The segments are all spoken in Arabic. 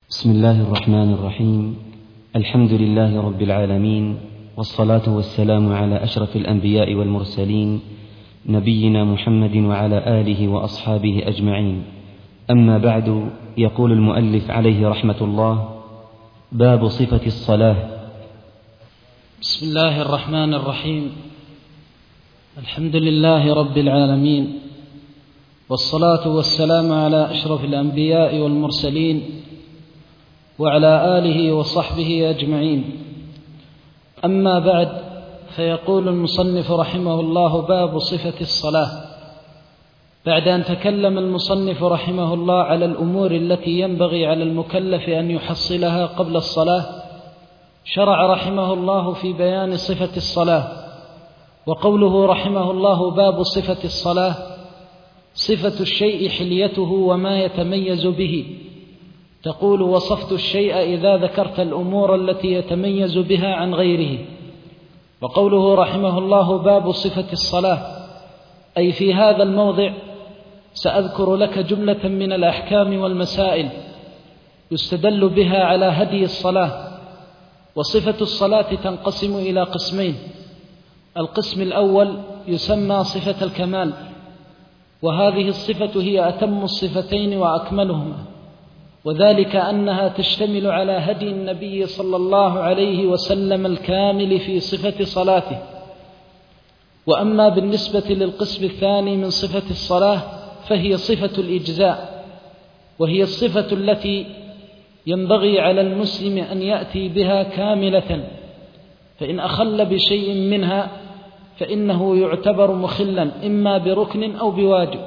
بسم الله الرحمن الرحيم. الحمد لله رب العالمين، والصلاة والسلام على أشرف الأنبياء والمرسلين، نبينا محمد وعلى آله وأصحابه أجمعين. أما بعد، يقول المؤلف عليه رحمة الله: باب صفة الصلاة. بسم الله الرحمن الرحيم. الحمد لله رب العالمين، والصلاة والسلام على أشرف الأنبياء والمرسلين وعلى آله وصحبه أجمعين. أما بعد، فيقول المصنف رحمه الله: باب صفة الصلاة. بعد أن تكلم المصنف رحمه الله على الأمور التي ينبغي على المكلف أن يحصلها قبل الصلاة، شرع رحمه الله في بيان صفة الصلاة. وقوله رحمه الله: باب صفة الصلاة، صفة الشيء حليته وما يتميز به. تقول: وصفت الشيء إذا ذكرت الأمور التي يتميز بها عن غيره. وقوله رحمه الله: باب صفة الصلاة، أي في هذا الموضع سأذكر لك جملة من الأحكام والمسائل يستدل بها على هدي الصلاة. وصفة الصلاة تنقسم إلى قسمين: القسم الأول يسمى صفة الكمال، وهذه الصفة هي أتم الصفتين وأكملهما، وذلك أنها تشتمل على هدي النبي صلى الله عليه وسلم الكامل في صفة صلاته. وأما بالنسبة للقسم الثاني من صفة الصلاة فهي صفة الإجزاء، وهي الصفة التي ينبغي على المسلم أن يأتي بها كاملة، فإن أخل بشيء منها فإنه يعتبر مخلا إما بركن أو بواجب.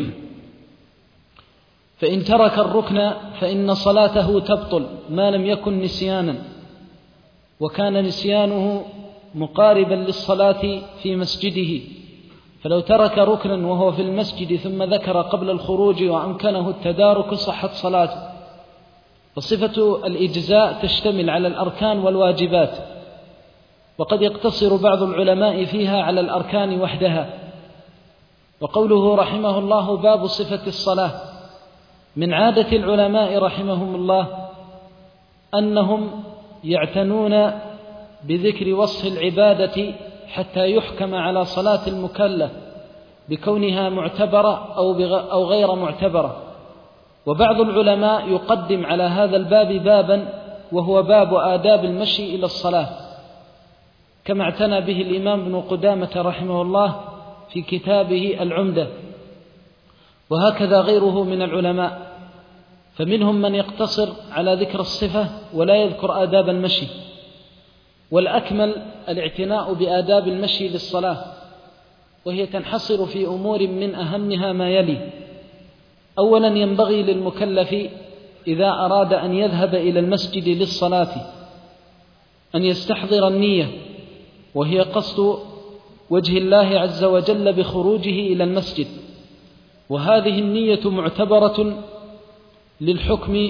فإن ترك الركن فإن صلاته تبطل ما لم يكن نسيانا، وكان نسيانه مقاربا للصلاة في مسجده. فلو ترك ركنا وهو في المسجد ثم ذكر قبل الخروج وأمكنه التدارك صحت صلاته. فصفة الإجزاء تشتمل على الأركان والواجبات، وقد يقتصر بعض العلماء فيها على الأركان وحدها. وقوله رحمه الله: باب صفة الصلاة، من عادة العلماء رحمهم الله أنهم يعتنون بذكر وصف العبادة حتى يحكم على صلاة المكلف بكونها معتبرة أو غير معتبرة. وبعض العلماء يقدم على هذا الباب بابا، وهو باب آداب المشي إلى الصلاة، كما اعتنى به الإمام ابن قدامة رحمه الله في كتابه العمدة، وهكذا غيره من العلماء. فمنهم من يقتصر على ذكر الصفة ولا يذكر آداب المشي، والأكمل الاعتناء بآداب المشي للصلاة، وهي تنحصر في أمور من أهمها ما يلي: أولا، ينبغي للمكلف إذا أراد أن يذهب إلى المسجد للصلاة أن يستحضر النية، وهي قصد وجه الله عز وجل بخروجه إلى المسجد. وهذه النية معتبرة للحكم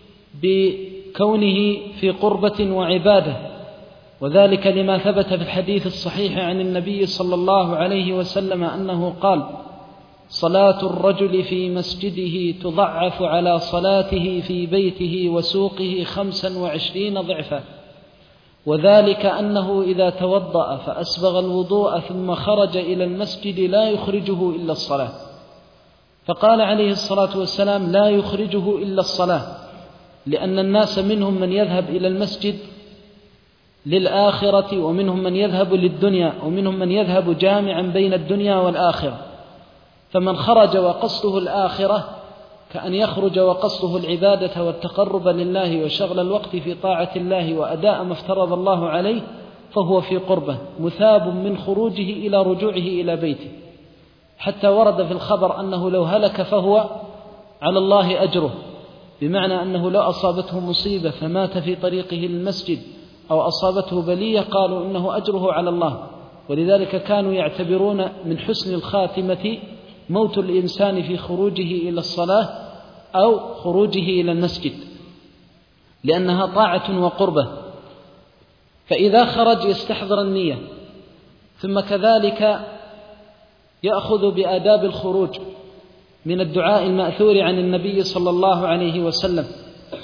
بكونه في قربة وعبادة، وذلك لما ثبت في الحديث الصحيح عن النبي صلى الله عليه وسلم أنه قال: صلاة الرجل في مسجده تضعف على صلاته في بيته وسوقه 25 ضعفا، وذلك أنه إذا توضأ فأسبغ الوضوء ثم خرج إلى المسجد لا يخرجه إلا الصلاة. فقال عليه الصلاة والسلام: لا يخرجه إلا الصلاة، لأن الناس منهم من يذهب إلى المسجد للآخرة، ومنهم من يذهب للدنيا، ومنهم من يذهب جامعا بين الدنيا والآخرة. فمن خرج وقصده الآخرة كأن يخرج وقصده العبادة والتقرب لله وشغل الوقت في طاعة الله وأداء ما افترض الله عليه، فهو في قربة مثاب من خروجه إلى رجوعه إلى بيته. حتى ورد في الخبر أنه لو هلك فهو على الله أجره، بمعنى أنه لو أصابته مصيبة فمات في طريقه للمسجد أو أصابته بلية قالوا إنه أجره على الله. ولذلك كانوا يعتبرون من حسن الخاتمة موت الإنسان في خروجه إلى الصلاة أو خروجه إلى المسجد، لأنها طاعة وقربة. فإذا خرج يستحضر النية، ثم كذلك يأخذ بآداب الخروج من الدعاء المأثور عن النبي صلى الله عليه وسلم،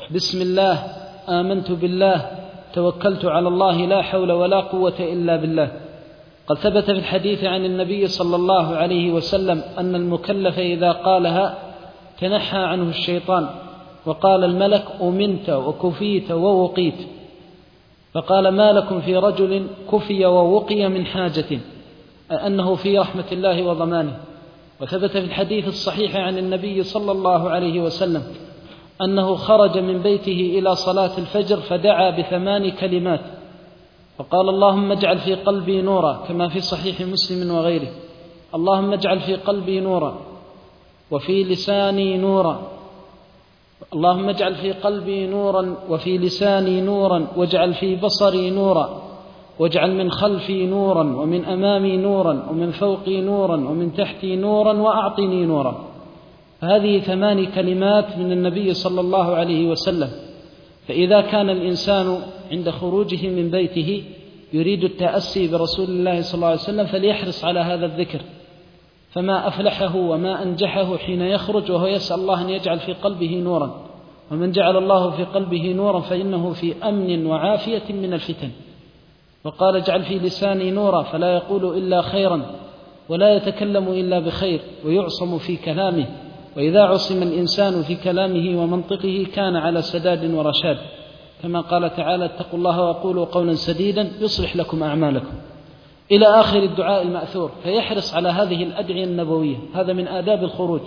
بسم الله، آمنت بالله، توكلت على الله، لا حول ولا قوة إلا بالله. قد ثبت في الحديث عن النبي صلى الله عليه وسلم أن المكلف إذا قالها تنحى عنه الشيطان، وقال الملك: أمنت وكفيت ووقيت. فقال: ما لكم في رجل كفي ووقي من حاجة، أنه في رحمة الله وضمانه. وثبت في الحديث الصحيح عن النبي صلى الله عليه وسلم أنه خرج من بيته إلى صلاة الفجر فدعا ب8 كلمات، فقال: اللهم اجعل في قلبي نورا، كما في صحيح مسلم وغيره: اللهم اجعل في قلبي نورا وفي لساني نورا، اللهم اجعل في قلبي نورا وفي لساني نورا، واجعل في بصري نورا، واجعل من خلفي نورا ومن أمامي نورا ومن فوقي نورا ومن تحتي نورا وأعطني نورا. هذه 8 كلمات من النبي صلى الله عليه وسلم. فإذا كان الإنسان عند خروجه من بيته يريد التأسي برسول الله صلى الله عليه وسلم فليحرص على هذا الذكر، فما أفلحه وما أنجحه حين يخرج وهو يسأل الله أن يجعل في قلبه نورا. ومن جعل الله في قلبه نورا فإنه في أمن وعافية من الفتن. وقال: اجعل في لساني نورا، فلا يقول إلا خيرا ولا يتكلم إلا بخير ويعصم في كلامه. وإذا عصم الإنسان في كلامه ومنطقه كان على سداد ورشاد، كما قال تعالى: اتقوا الله وقولوا قولا سديدا يصلح لكم أعمالكم، إلى آخر الدعاء المأثور. فيحرص على هذه الأدعية النبوية، هذا من آداب الخروج.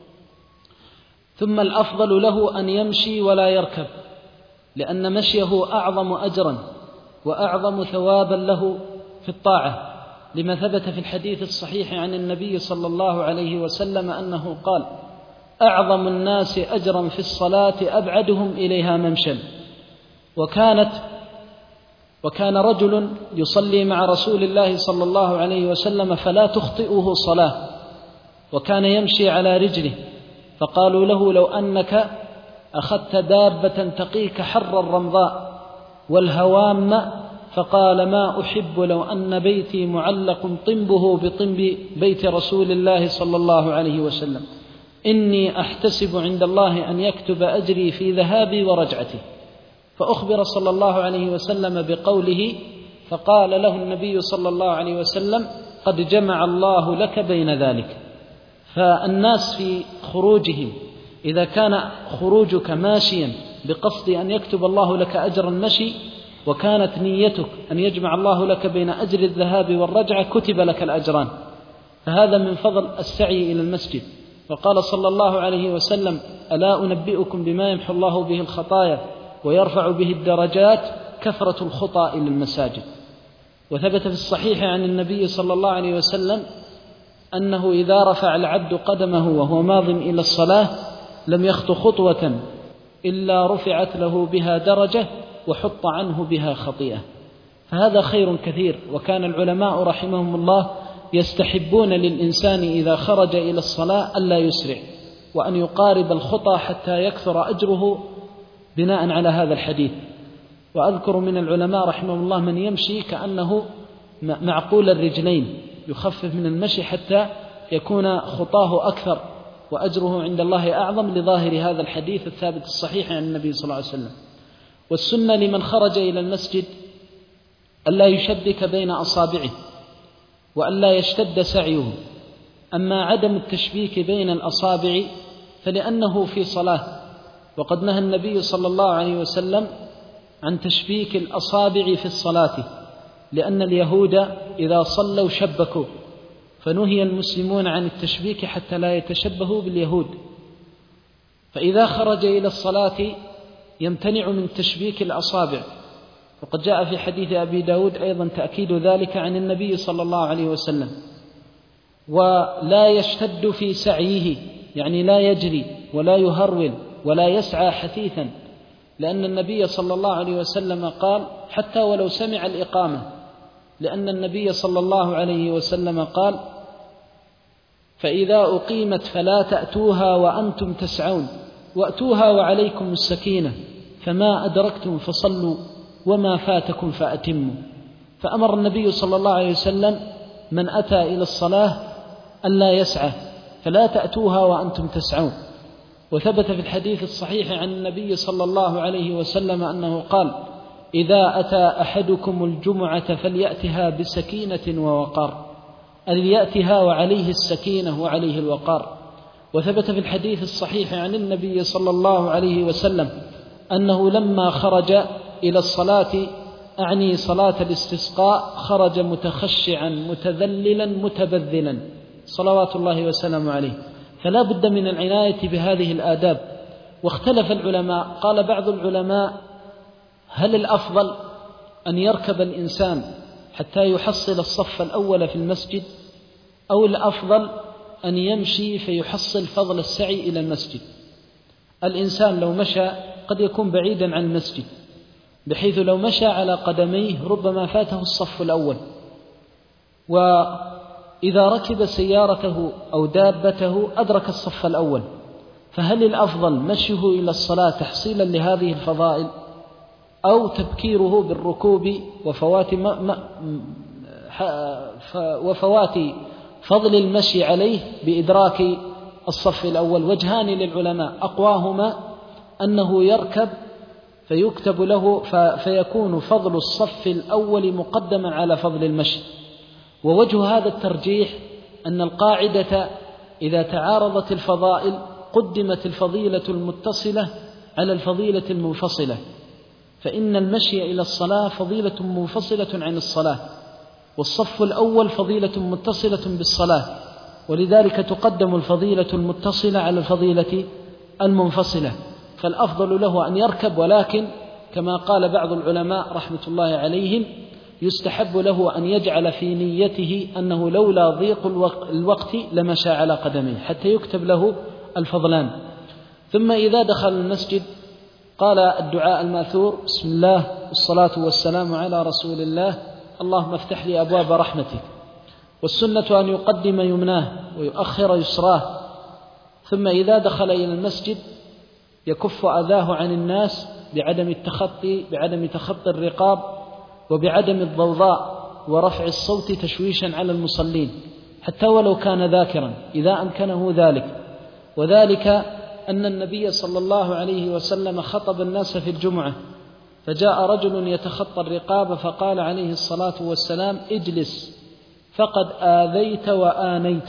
ثم الأفضل له أن يمشي ولا يركب، لأن مشيه أعظم أجرا وأعظم ثوابا له في الطاعة، لما ثبت في الحديث الصحيح عن النبي صلى الله عليه وسلم أنه قال: أعظم الناس أجرا في الصلاة أبعدهم إليها ممشا. وكان رجل يصلي مع رسول الله صلى الله عليه وسلم فلا تخطئه صلاة، وكان يمشي على رجله، فقالوا له: لو أنك أخذت دابة تقيك حر الرمضاء والهوام، فقال: ما أحب لو أن بيتي معلق طنبه بطنب بيت رسول الله صلى الله عليه وسلم، إني أحتسب عند الله أن يكتب أجري في ذهابي ورجعتي. فأخبر صلى الله عليه وسلم بقوله، فقال له النبي صلى الله عليه وسلم: قد جمع الله لك بين ذلك. فالناس في خروجهم، إذا كان خروجك ماشيا بقصد أن يكتب الله لك أجر المشي، وكانت نيتك أن يجمع الله لك بين أجر الذهاب والرجعة، كتب لك الأجران. فهذا من فضل السعي إلى المسجد. وقال صلى الله عليه وسلم: ألا أنبئكم بما يمحو الله به الخطايا ويرفع به الدرجات؟ كثرة الخطى إلى المساجد. وثبت في الصحيح عن النبي صلى الله عليه وسلم أنه إذا رفع العبد قدمه وهو ماض إلى الصلاة لم يخط خطوة إلا رفعت له بها درجة وحط عنه بها خطيئة. فهذا خير كثير. وكان العلماء رحمهم الله يستحبون للإنسان إذا خرج إلى الصلاة ألا يسرع، وأن يقارب الخطى حتى يكثر أجره بناء على هذا الحديث. وأذكر من العلماء رحمهم الله من يمشي كأنه معقول الرجلين، يخفف من المشي حتى يكون خطاه أكثر وأجره عند الله أعظم، لظاهر هذا الحديث الثابت الصحيح عن النبي صلى الله عليه وسلم. والسنة لمن خرج إلى المسجد ألا يشبك بين أصابعه وألا يشتد سعيه. أما عدم التشبيك بين الأصابع فلأنه في صلاة، وقد نهى النبي صلى الله عليه وسلم عن تشبيك الأصابع في الصلاة، لأن اليهود إذا صلوا شبكوا، فنهي المسلمون عن التشبيك حتى لا يتشبهوا باليهود. فإذا خرج إلى الصلاة يمتنع من تشبيك الأصابع. وقد جاء في حديث أبي داود أيضا تأكيد ذلك عن النبي صلى الله عليه وسلم. ولا يشتد في سعيه، يعني لا يجري ولا يهرول ولا يسعى حثيثا، لأن النبي صلى الله عليه وسلم قال: حتى ولو سمع الإقامة، لأن النبي صلى الله عليه وسلم قال: فإذا أقيمت فلا تأتوها وأنتم تسعون، وأتوها وعليكم السكينة، فما أدركتم فصلوا وما فاتكم فأتموا. فأمر النبي صلى الله عليه وسلم من أتى إلى الصلاة ألا يسعى، فلا تأتوها وأنتم تسعون. وثبت في الحديث الصحيح عن النبي صلى الله عليه وسلم أنه قال: إذا أتى أحدكم الجمعة فليأتها بسكينة ووقار، أن يأتها وعليه السكينة وعليه الوقار. وثبت في الحديث الصحيح عن النبي صلى الله عليه وسلم أنه لما خرج إلى الصلاة، أعني صلاة الاستسقاء، خرج متخشعا متذللا متبذلا صلوات الله وسلامه عليه. فلا بد من العناية بهذه الآداب. واختلف العلماء، قال بعض العلماء: هل الأفضل أن يركب الإنسان حتى يحصل الصف الأول في المسجد، أو الأفضل أن يمشي فيحصل فضل السعي إلى المسجد؟ الإنسان لو مشى قد يكون بعيدا عن المسجد، بحيث لو مشى على قدميه ربما فاته الصف الأول. وإذا ركب سيارته أو دابته أدرك الصف الأول. فهل الأفضل مشيه إلى الصلاة تحصيلا لهذه الفضائل، أو تبكيره بالركوب وفوات فضل المشي عليه بإدراك الصف الأول؟ وجهان للعلماء، أقواهما أنه يركب فيكتب له فيكون فضل الصف الأول مقدما على فضل المشي. ووجه هذا الترجيح أن القاعدة إذا تعارضت الفضائل قدمت الفضيلة المتصلة على الفضيلة المنفصلة، فإن المشي إلى الصلاة فضيلة منفصلة عن الصلاة، والصف الأول فضيلة متصلة بالصلاة، ولذلك تقدم الفضيلة المتصلة على الفضيلة المنفصلة. فالأفضل له أن يركب، ولكن كما قال بعض العلماء رحمة الله عليهم يستحب له أن يجعل في نيته أنه لولا ضيق الوقت لمشى على قدميه حتى يكتب له الفضلان. ثم إذا دخل المسجد قال الدعاء الماثور: بسم الله والصلاة والسلام على رسول الله، اللهم افتح لي أبواب رحمتك. والسنة أن يقدم يمناه ويؤخر يسراه. ثم إذا دخل إلى المسجد يكف أذاه عن الناس بعدم تخطي الرقاب، وبعدم الضوضاء ورفع الصوت تشويشا على المصلين، حتى ولو كان ذاكرا إذا أمكنه ذلك. وذلك أن النبي صلى الله عليه وسلم خطب الناس في الجمعة، فجاء رجل يتخطى الرقاب فقال عليه الصلاة والسلام: اجلس فقد آذيت وآنيت.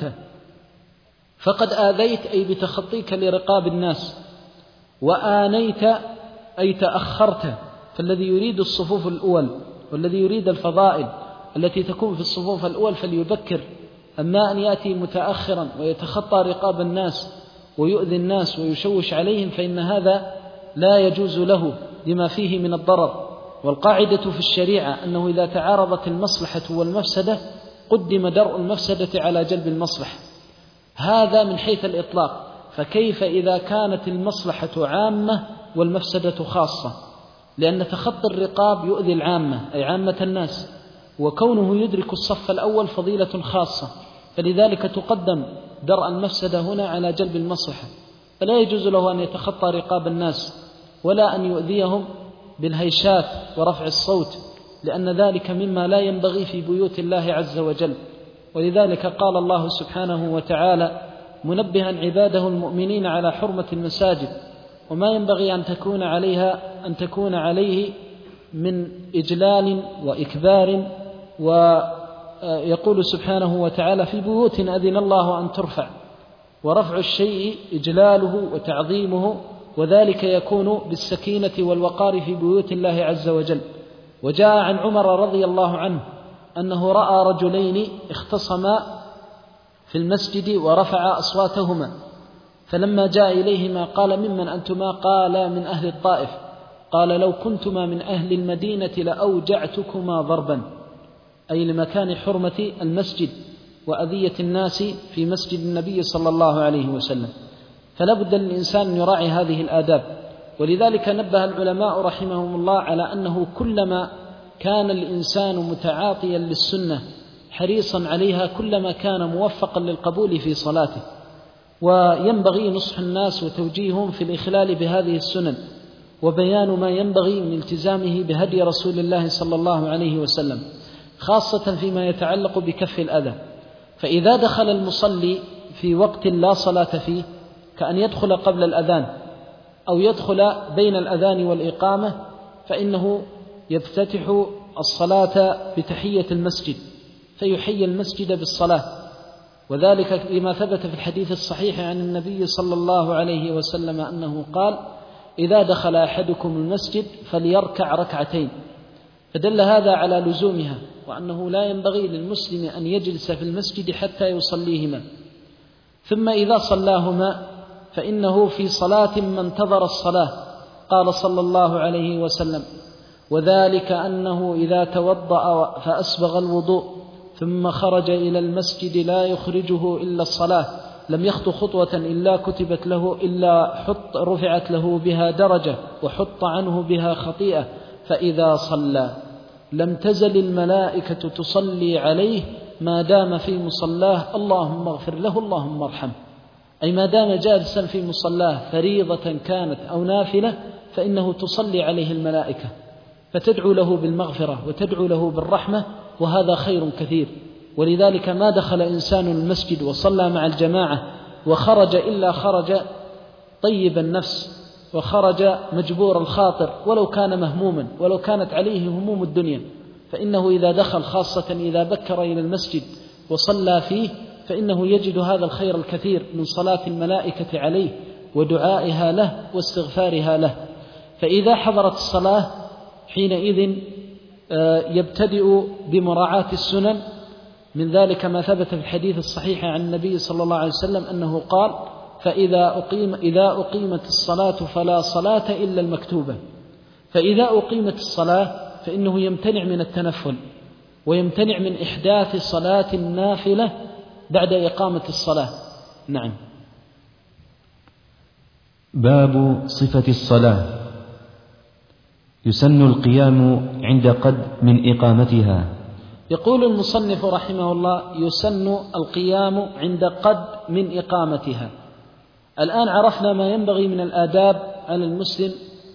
فقد آذيت أي بتخطيك لرقاب الناس، وآنيت أي تأخرت. فالذي يريد الصفوف الأول والذي يريد الفضائل التي تكون في الصفوف الأول فليبكر، أما أن يأتي متأخرا ويتخطى رقاب الناس ويؤذي الناس ويشوش عليهم فإن هذا لا يجوز له لما فيه من الضرر. والقاعدة في الشريعة أنه إذا تعارضت المصلحة والمفسدة قدم درء المفسدة على جلب المصلحة، هذا من حيث الإطلاق. فكيف إذا كانت المصلحة عامة والمفسدة خاصة؟ لأن تخطي الرقاب يؤذي العامة أي عامة الناس، وكونه يدرك الصف الأول فضيلة خاصة، فلذلك تقدم درء المفسدة هنا على جلب المصلحة. فلا يجوز له أن يتخطى رقاب الناس ولا أن يؤذيهم بالهيشات ورفع الصوت، لأن ذلك مما لا ينبغي في بيوت الله عز وجل. ولذلك قال الله سبحانه وتعالى منبها عباده المؤمنين على حرمة المساجد وما ينبغي أن تكون عليه من إجلال وإكبار. ويقول سبحانه وتعالى في بيوت أذن الله أن ترفع، ورفع الشيء إجلاله وتعظيمه، وذلك يكون بالسكينة والوقار في بيوت الله عز وجل. وجاء عن عمر رضي الله عنه أنه رأى رجلين اختصما في المسجد ورفع أصواتهما، فلما جاء إليهما قال: ممن أنتما؟ قال: من أهل الطائف. قال: لو كنتما من أهل المدينة لأوجعتكما ضربا، أي لمكان حرمة المسجد وأذية الناس في مسجد النبي صلى الله عليه وسلم. فلا بد للإنسان أن يراعي هذه الآداب. ولذلك نبه العلماء رحمهم الله على أنه كلما كان الإنسان متعاطيا للسنة حريصا عليها كلما كان موفقا للقبول في صلاته. وينبغي نصح الناس وتوجيههم في الإخلال بهذه السنن، وبيان ما ينبغي من التزامه بهدي رسول الله صلى الله عليه وسلم، خاصة فيما يتعلق بكف الأذى. فإذا دخل المصلي في وقت لا صلاة فيه كأن يدخل قبل الأذان أو يدخل بين الأذان والإقامة، فإنه يفتتح الصلاة بتحية المسجد فيحيي المسجد بالصلاة، وذلك لما ثبت في الحديث الصحيح عن النبي صلى الله عليه وسلم أنه قال: إذا دخل أحدكم المسجد فليركع ركعتين، فدل هذا على لزومها، وأنه لا ينبغي للمسلم أن يجلس في المسجد حتى يصليهما. ثم إذا صلاهما فإنه في صلاة ما انتظر الصلاة، قال صلى الله عليه وسلم: وذلك أنه إذا توضأ فأسبغ الوضوء ثم خرج إلى المسجد لا يخرجه إلا الصلاة لم يخطو خطوة إلا كتبت له رفعت له بها درجة وحط عنه بها خطيئة، فإذا صلى لم تزل الملائكة تصلي عليه ما دام في مصلاه اللهم اغفر له اللهم ارحمه، أي ما دام جالسا في مصلاه فريضة كانت أو نافلة فإنه تصلي عليه الملائكة فتدعو له بالمغفرة وتدعو له بالرحمة، وهذا خير كثير. ولذلك ما دخل إنسان المسجد وصلى مع الجماعة وخرج إلا خرج طيب النفس وخرج مجبور الخاطر، ولو كان مهموما ولو كانت عليه هموم الدنيا، فإنه إذا دخل خاصة إذا بكر إلى المسجد وصلى فيه فإنه يجد هذا الخير الكثير من صلاة الملائكة عليه ودعائها له واستغفارها له. فإذا حضرت الصلاة حينئذ يبتدئ بمراعاة السنن، من ذلك ما ثبت في الحديث الصحيح عن النبي صلى الله عليه وسلم أنه قال: إذا أقيمت الصلاة فلا صلاة إلا المكتوبة. فإذا أقيمت الصلاة فإنه يمتنع من التنفل ويمتنع من إحداث صلاة نافلة بعد إقامة الصلاة. نعم. باب صفة الصلاة. يسن القيام عند قد من إقامتها. يقول المصنف رحمه الله: يسن القيام عند قد من إقامتها. الآن عرفنا ما ينبغي من الآداب على المسلم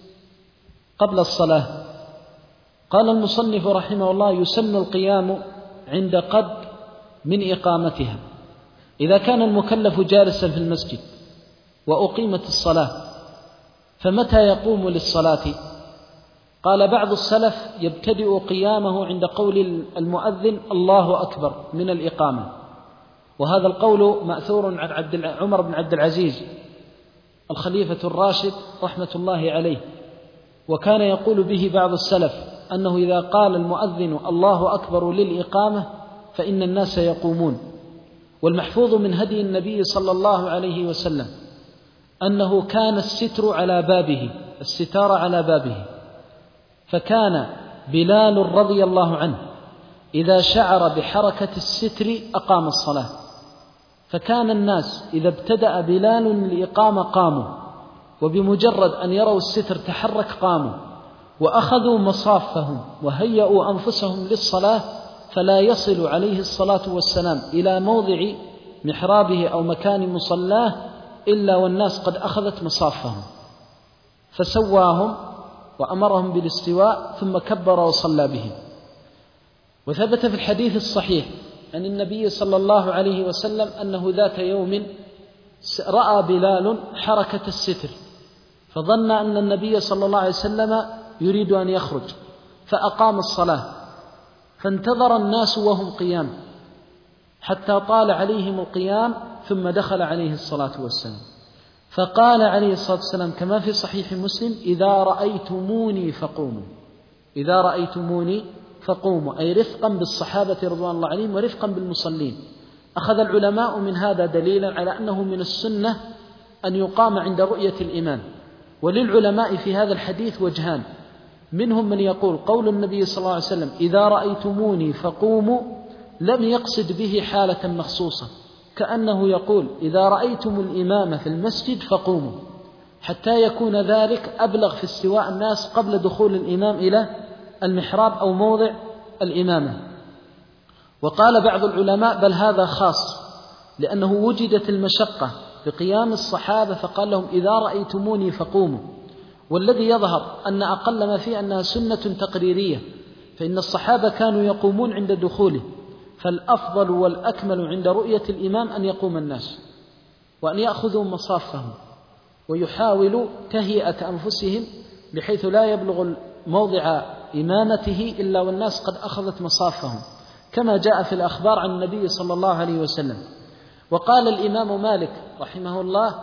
قبل الصلاة. قال المصنف رحمه الله: يسن القيام عند قد من إقامتها. إذا كان المكلف جالسا في المسجد وأقيمت الصلاة فمتى يقوم للصلاة؟ قال بعض السلف: يبتدئ قيامه عند قول المؤذن الله أكبر من الإقامة، وهذا القول مأثور عن عمر بن عبد العزيز الخليفة الراشد رحمة الله عليه، وكان يقول به بعض السلف أنه إذا قال المؤذن الله أكبر للإقامة فإن الناس يقومون. والمحفوظ من هدي النبي صلى الله عليه وسلم أنه كان الستر على بابه، الستار على بابه، فكان بلال رضي الله عنه إذا شعر بحركة الستر أقام الصلاة، فكان الناس إذا ابتدأ بلال الإقامة قاموا، وبمجرد أن يروا الستر تحرك قاموا وأخذوا مصافهم وهيئوا أنفسهم للصلاة، فلا يصل عليه الصلاة والسلام إلى موضع محرابه أو مكان مصلاه إلا والناس قد أخذت مصافهم، فسواهم وأمرهم بالاستواء ثم كبر وصلى بهم. وثبت في الحديث الصحيح عن النبي صلى الله عليه وسلم أنه ذات يوم رأى بلال حركة الستر، فظن أن النبي صلى الله عليه وسلم يريد أن يخرج فأقام الصلاة، فانتظر الناس وهم قيام حتى طال عليهم القيام ثم دخل عليه الصلاة والسلام، فقال عليه الصلاة والسلام كما في صحيح مسلم: إذا رأيتموني فقوموا، إذا رأيتموني فقوموا، أي رفقا بالصحابة رضوان الله عليهم ورفقا بالمصلين. أخذ العلماء من هذا دليلا على أنه من السنة أن يقام عند رؤية الإمام. وللعلماء في هذا الحديث وجهان، منهم من يقول قول النبي صلى الله عليه وسلم إذا رأيتموني فقوموا لم يقصد به حالة مخصوصة، كأنه يقول إذا رأيتم الإمام في المسجد فقوموا، حتى يكون ذلك أبلغ في استواء الناس قبل دخول الإمام إلى المحراب أو موضع الإمامة. وقال بعض العلماء بل هذا خاص، لأنه وجدت المشقة بقيام الصحابة فقال لهم إذا رأيتموني فقوموا، والذي يظهر أن أقل ما فيه أنها سنة تقريرية، فإن الصحابة كانوا يقومون عند دخوله، فالأفضل والأكمل عند رؤية الإمام أن يقوم الناس. وأن يأخذوا مصافهم ويحاولوا تهيئة أنفسهم بحيث لا يبلغ موضع إمامته إلا والناس قد أخذت مصافهم، كما جاء في الأخبار عن النبي صلى الله عليه وسلم. وقال الإمام مالك رحمه الله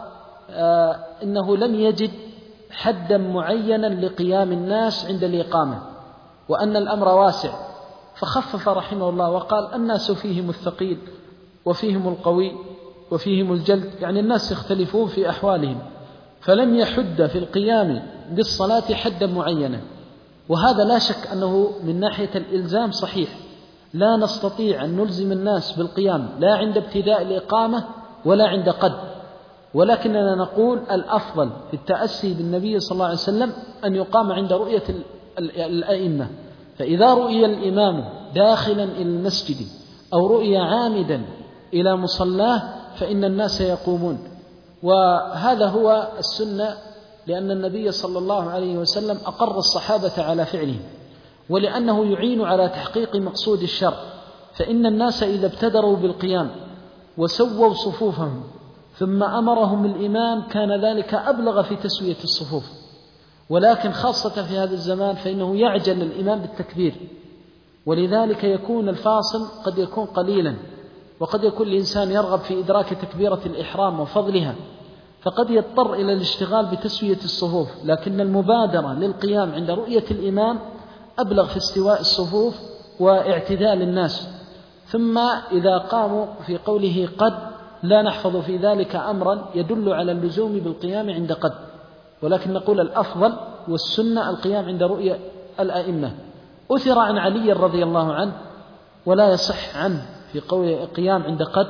إنه لم يجد حدا معينا لقيام الناس عند الإقامة، وأن الأمر واسع، فخفف رحمه الله وقال الناس فيهم الثقيل وفيهم القوي وفيهم الجلد، يعني الناس يختلفون في أحوالهم، فلم يحد في القيام بالصلاة حدا معينا. وهذا لا شك أنه من ناحية الإلزام صحيح، لا نستطيع أن نلزم الناس بالقيام لا عند ابتداء الإقامة ولا عند قد، ولكننا نقول الأفضل في التأسي بالنبي صلى الله عليه وسلم أن يقام عند رؤية الأئمة. فإذا رؤي الإمام داخلا إلى المسجد أو رؤي عامدا إلى مصلاه فإن الناس يقومون، وهذا هو السنة، لأن النبي صلى الله عليه وسلم أقر الصحابة على فعله، ولأنه يعين على تحقيق مقصود الشرع. فإن الناس إذا ابتدروا بالقيام وسووا صفوفهم ثم أمرهم الإمام كان ذلك أبلغ في تسوية الصفوف. ولكن خاصة في هذا الزمان فإنه يعجل الإمام بالتكبير، ولذلك يكون الفاصل قد يكون قليلا، وقد يكون الإنسان يرغب في إدراك تكبيرة الإحرام وفضلها، فقد يضطر إلى الاشتغال بتسوية الصفوف. لكن المبادرة للقيام عند رؤية الإمام أبلغ في استواء الصفوف واعتدال الناس. ثم إذا قاموا في قوله قد لا نحفظ في ذلك أمرا يدل على اللزوم بالقيام عند قد، ولكن نقول الأفضل والسنة القيام عند رؤية الأئمة. أثر عن علي رضي الله عنه ولا يصح عنه في قول قيام عند قد،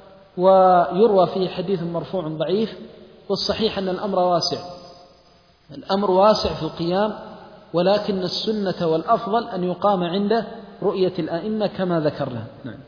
ويروى فيه حديث مرفوع ضعيف، والصحيح أن الأمر واسع، الأمر واسع في القيام، ولكن السنة والأفضل أن يقام عند رؤية الأئمة كما ذكرنا. نعم.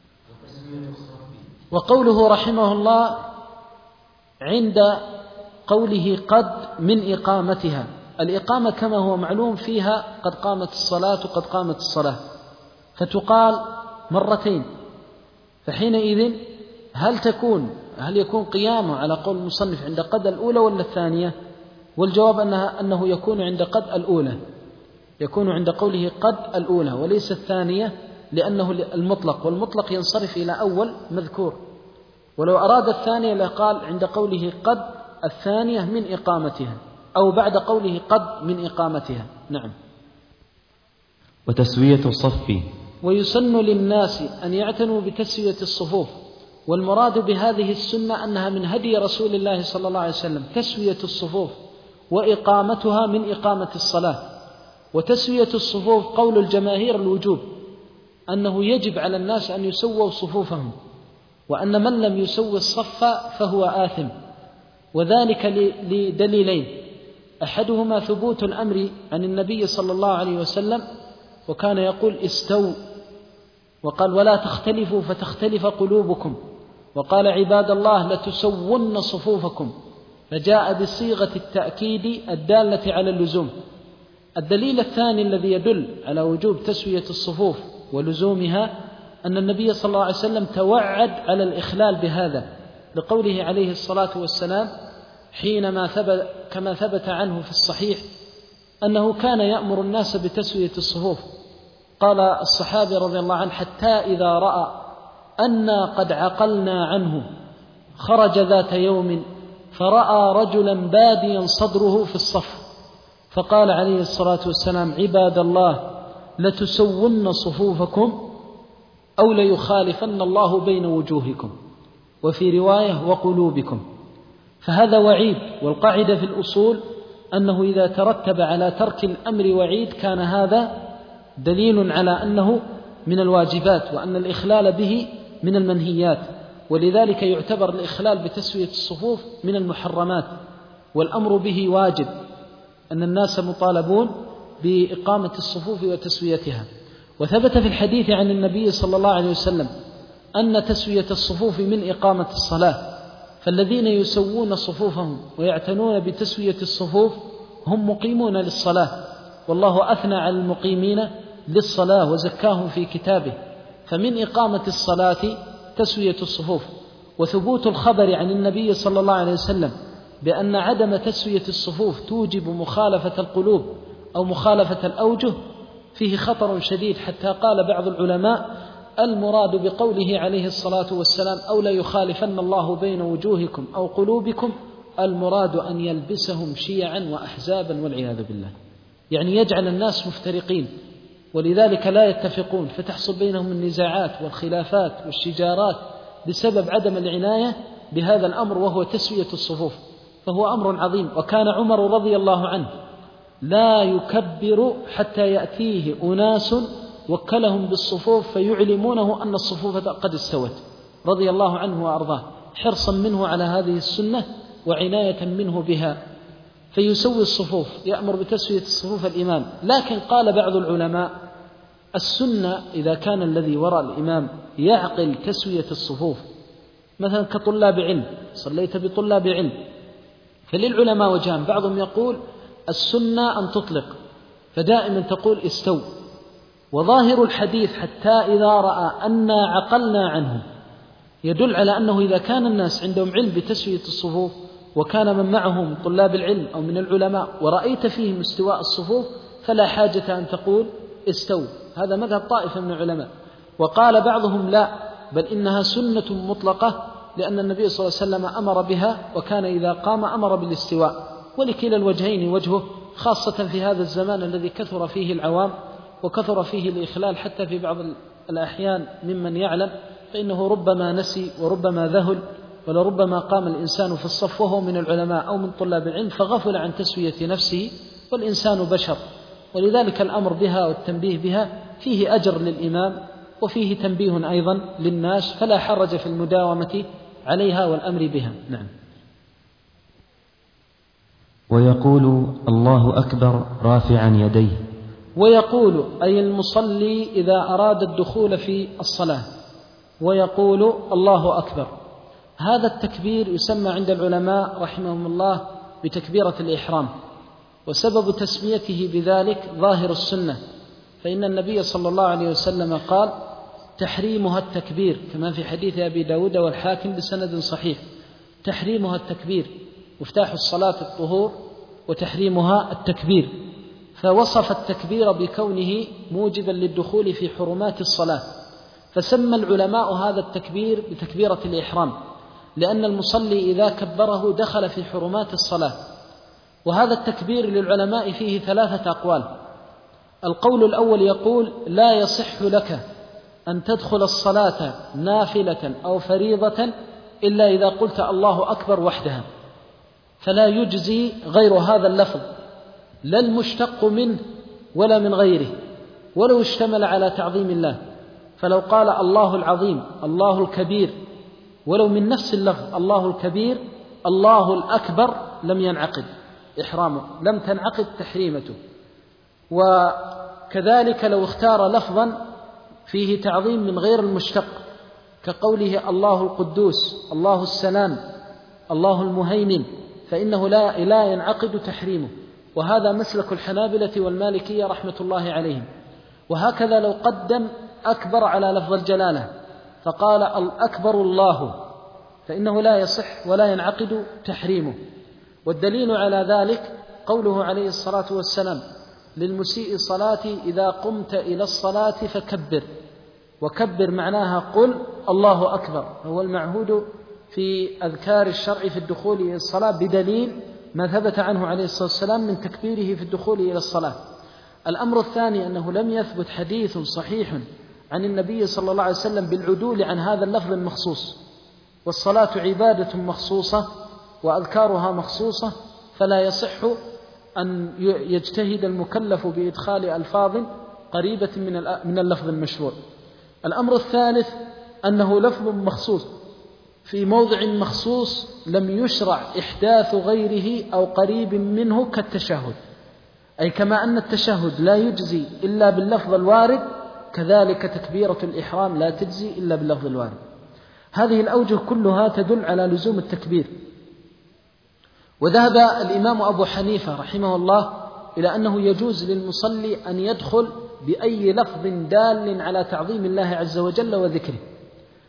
وقوله رحمه الله عند قوله قد من إقامتها، الإقامة كما هو معلوم فيها قد قامت الصلاة وقد قامت الصلاة، فتقال مرتين، فحينئذ هل يكون قيامه على قول المصنف عند قد الأولى ولا الثانية؟ والجواب أنه يكون عند قد الأولى، يكون عند قوله قد الأولى وليس الثانية، لأنه المطلق، والمطلق ينصرف إلى أول مذكور، ولو أراد الثانية لقال عند قوله قد الثانية من إقامتها، أو بعد قوله قد من إقامتها. نعم. وتسوية الصف، ويسن للناس أن يعتنوا بتسوية الصفوف، والمراد بهذه السنة أنها من هدي رسول الله صلى الله عليه وسلم تسوية الصفوف وإقامتها من إقامة الصلاة. وتسوية الصفوف قول الجماهير الوجوب، أنه يجب على الناس أن يسووا صفوفهم، وأن من لم يسوي الصف فهو آثم، وذلك لدليلين: أحدهما ثبوت الأمر عن النبي صلى الله عليه وسلم، وكان يقول استووا، وقال ولا تختلفوا فتختلف قلوبكم، وقال عباد الله لتسون صفوفكم، فجاء بصيغة التأكيد الدالة على اللزوم. الدليل الثاني الذي يدل على وجوب تسوية الصفوف ولزومها أن النبي صلى الله عليه وسلم توعد على الإخلال بهذا، لقوله عليه الصلاة والسلام حينما كما ثبت عنه في الصحيح أنه كان يأمر الناس بتسوية الصفوف. قال الصحابي رضي الله عنه: حتى إذا رأى أنا قد عقلنا عنه خرج ذات يوم فرأى رجلا باديا صدره في الصف، فقال عليه الصلاة والسلام: عباد الله لتسون صفوفكم أو ليخالفن الله بين وجوهكم، وفي رواية وقلوبكم. فهذا وعيد، والقاعدة في الأصول أنه إذا ترتب على ترك الأمر وعيد كان هذا دليل على أنه من الواجبات، وأن الإخلال به من المنهيات، ولذلك يعتبر الإخلال بتسوية الصفوف من المحرمات، والأمر به واجب، أن الناس مطالبون بإقامة الصفوف وتسويتها. وثبت في الحديث عن النبي صلى الله عليه وسلم أن تسوية الصفوف من إقامة الصلاة، فالذين يسوون صفوفهم ويعتنون بتسوية الصفوف هم مقيمون للصلاة، والله أثنى على المقيمين للصلاة وزكاهم في كتابه. فمن إقامة الصلاة تسوية الصفوف. وثبوت الخبر عن النبي صلى الله عليه وسلم بأن عدم تسوية الصفوف توجب مخالفة القلوب أو مخالفة الأوجه فيه خطر شديد، حتى قال بعض العلماء: المراد بقوله عليه الصلاة والسلام: أو لا يخالفن الله بين وجوهكم أو قلوبكم، المراد أن يلبسهم شيعا وأحزابا والعياذ بالله، يعني يجعل الناس مفترقين ولذلك لا يتفقون، فتحصل بينهم النزاعات والخلافات والشجارات بسبب عدم العناية بهذا الأمر وهو تسوية الصفوف، فهو أمر عظيم. وكان عمر رضي الله عنه لا يكبر حتى يأتيه أناس وكلهم بالصفوف فيعلمونه أن الصفوف قد استوت، رضي الله عنه وأرضاه، حرصا منه على هذه السنة وعناية منه بها، فيسوي الصفوف، يأمر بتسوية الصفوف الإمام. لكن قال بعض العلماء: السنة إذا كان الذي وراء الإمام يعقل تسوية الصفوف، مثلا كطلاب علم، صليت بطلاب علم، فللعلماء وجهان: بعضهم يقول السنة أن تطلق، فدائما تقول استو، وظاهر الحديث حتى إذا رأى أن عقلنا عنه يدل على أنه إذا كان الناس عندهم علم بتسوية الصفوف وكان من معهم طلاب العلم أو من العلماء ورأيت فيهم استواء الصفوف فلا حاجة أن تقول استو. هذا مذهب طائفة من العلماء. وقال بعضهم: لا، بل إنها سنة مطلقة، لأن النبي صلى الله عليه وسلم أمر بها، وكان إذا قام أمر بالاستواء. ولكلا الوجهين وجهه، خاصة في هذا الزمان الذي كثر فيه العوام وكثر فيه الإخلال حتى في بعض الأحيان ممن يعلم، فإنه ربما نسي وربما ذهل، ولربما قام الإنسان في الصف وهو من العلماء أو من طلاب العلم فغفل عن تسوية نفسه، والإنسان بشر، ولذلك الأمر بها والتنبيه بها فيه أجر للإمام وفيه تنبيه أيضا للناس، فلا حرج في المداومة عليها والأمر بها. نعم. ويقول: الله أكبر رافعا يديه. ويقول أي المصلي إذا أراد الدخول في الصلاة ويقول: الله أكبر. هذا التكبير يسمى عند العلماء رحمهم الله بتكبيرة الإحرام، وسبب تسميته بذلك ظاهر السنة، فإن النبي صلى الله عليه وسلم قال: تحريمها التكبير، كما في حديث أبي داود والحاكم بسند صحيح: تحريمها التكبير، مفتاح الصلاة الطهور وتحريمها التكبير، فوصف التكبير بكونه موجبا للدخول في حرمات الصلاة، فسمى العلماء هذا التكبير بتكبيرة الإحرام، لأن المصلي إذا كبره دخل في حرمات الصلاة. وهذا التكبير للعلماء فيه 3 أقوال. القول الأول يقول: لا يصح لك أن تدخل الصلاة نافلة أو فريضة إلا إذا قلت الله أكبر وحدها، فلا يجزي غير هذا اللفظ، لا المشتق منه ولا من غيره، ولو اشتمل على تعظيم الله، فلو قال الله العظيم، الله الكبير، ولو من نفس اللفظ الله الكبير، الله الأكبر، لم ينعقد إحرامه، لم تنعقد تحريمته. وكذلك لو اختار لفظا فيه تعظيم من غير المشتق، كقوله الله القدوس، الله السلام، الله المهيمن، فإنه لا ينعقد تحريمه. وهذا مسلك الحنابلة والمالكية رحمة الله عليهم. وهكذا لو قدم أكبر على لفظ الجلالة فقال الأكبر الله، فإنه لا يصح ولا ينعقد تحريمه. والدليل على ذلك قوله عليه الصلاة والسلام للمسيء صلاتي: إذا قمت إلى الصلاة فكبر. وكبر معناها قل الله أكبر، هو المعهود في أذكار الشرع في الدخول إلى الصلاة، بدليل ما ثبت عنه عليه الصلاة والسلام من تكبيره في الدخول إلى الصلاة. الأمر الثاني أنه لم يثبت حديث صحيح عن النبي صلى الله عليه وسلم بالعدول عن هذا اللفظ المخصوص، والصلاة عبادة مخصوصة وأذكارها مخصوصة، فلا يصح أن يجتهد المكلف بإدخال ألفاظ قريبة من اللفظ المشروع. الأمر الثالث أنه لفظ مخصوص في موضع مخصوص لم يشرع إحداث غيره أو قريب منه كالتشهد، أي كما أن التشهد لا يجزي إلا باللفظ الوارد، كذلك تكبيرة الإحرام لا تجزي إلا باللفظ الوارد. هذه الأوجه كلها تدل على لزوم التكبير. وذهب الإمام أبو حنيفة رحمه الله إلى أنه يجوز للمصلي أن يدخل بأي لفظ دال على تعظيم الله عز وجل وذكره،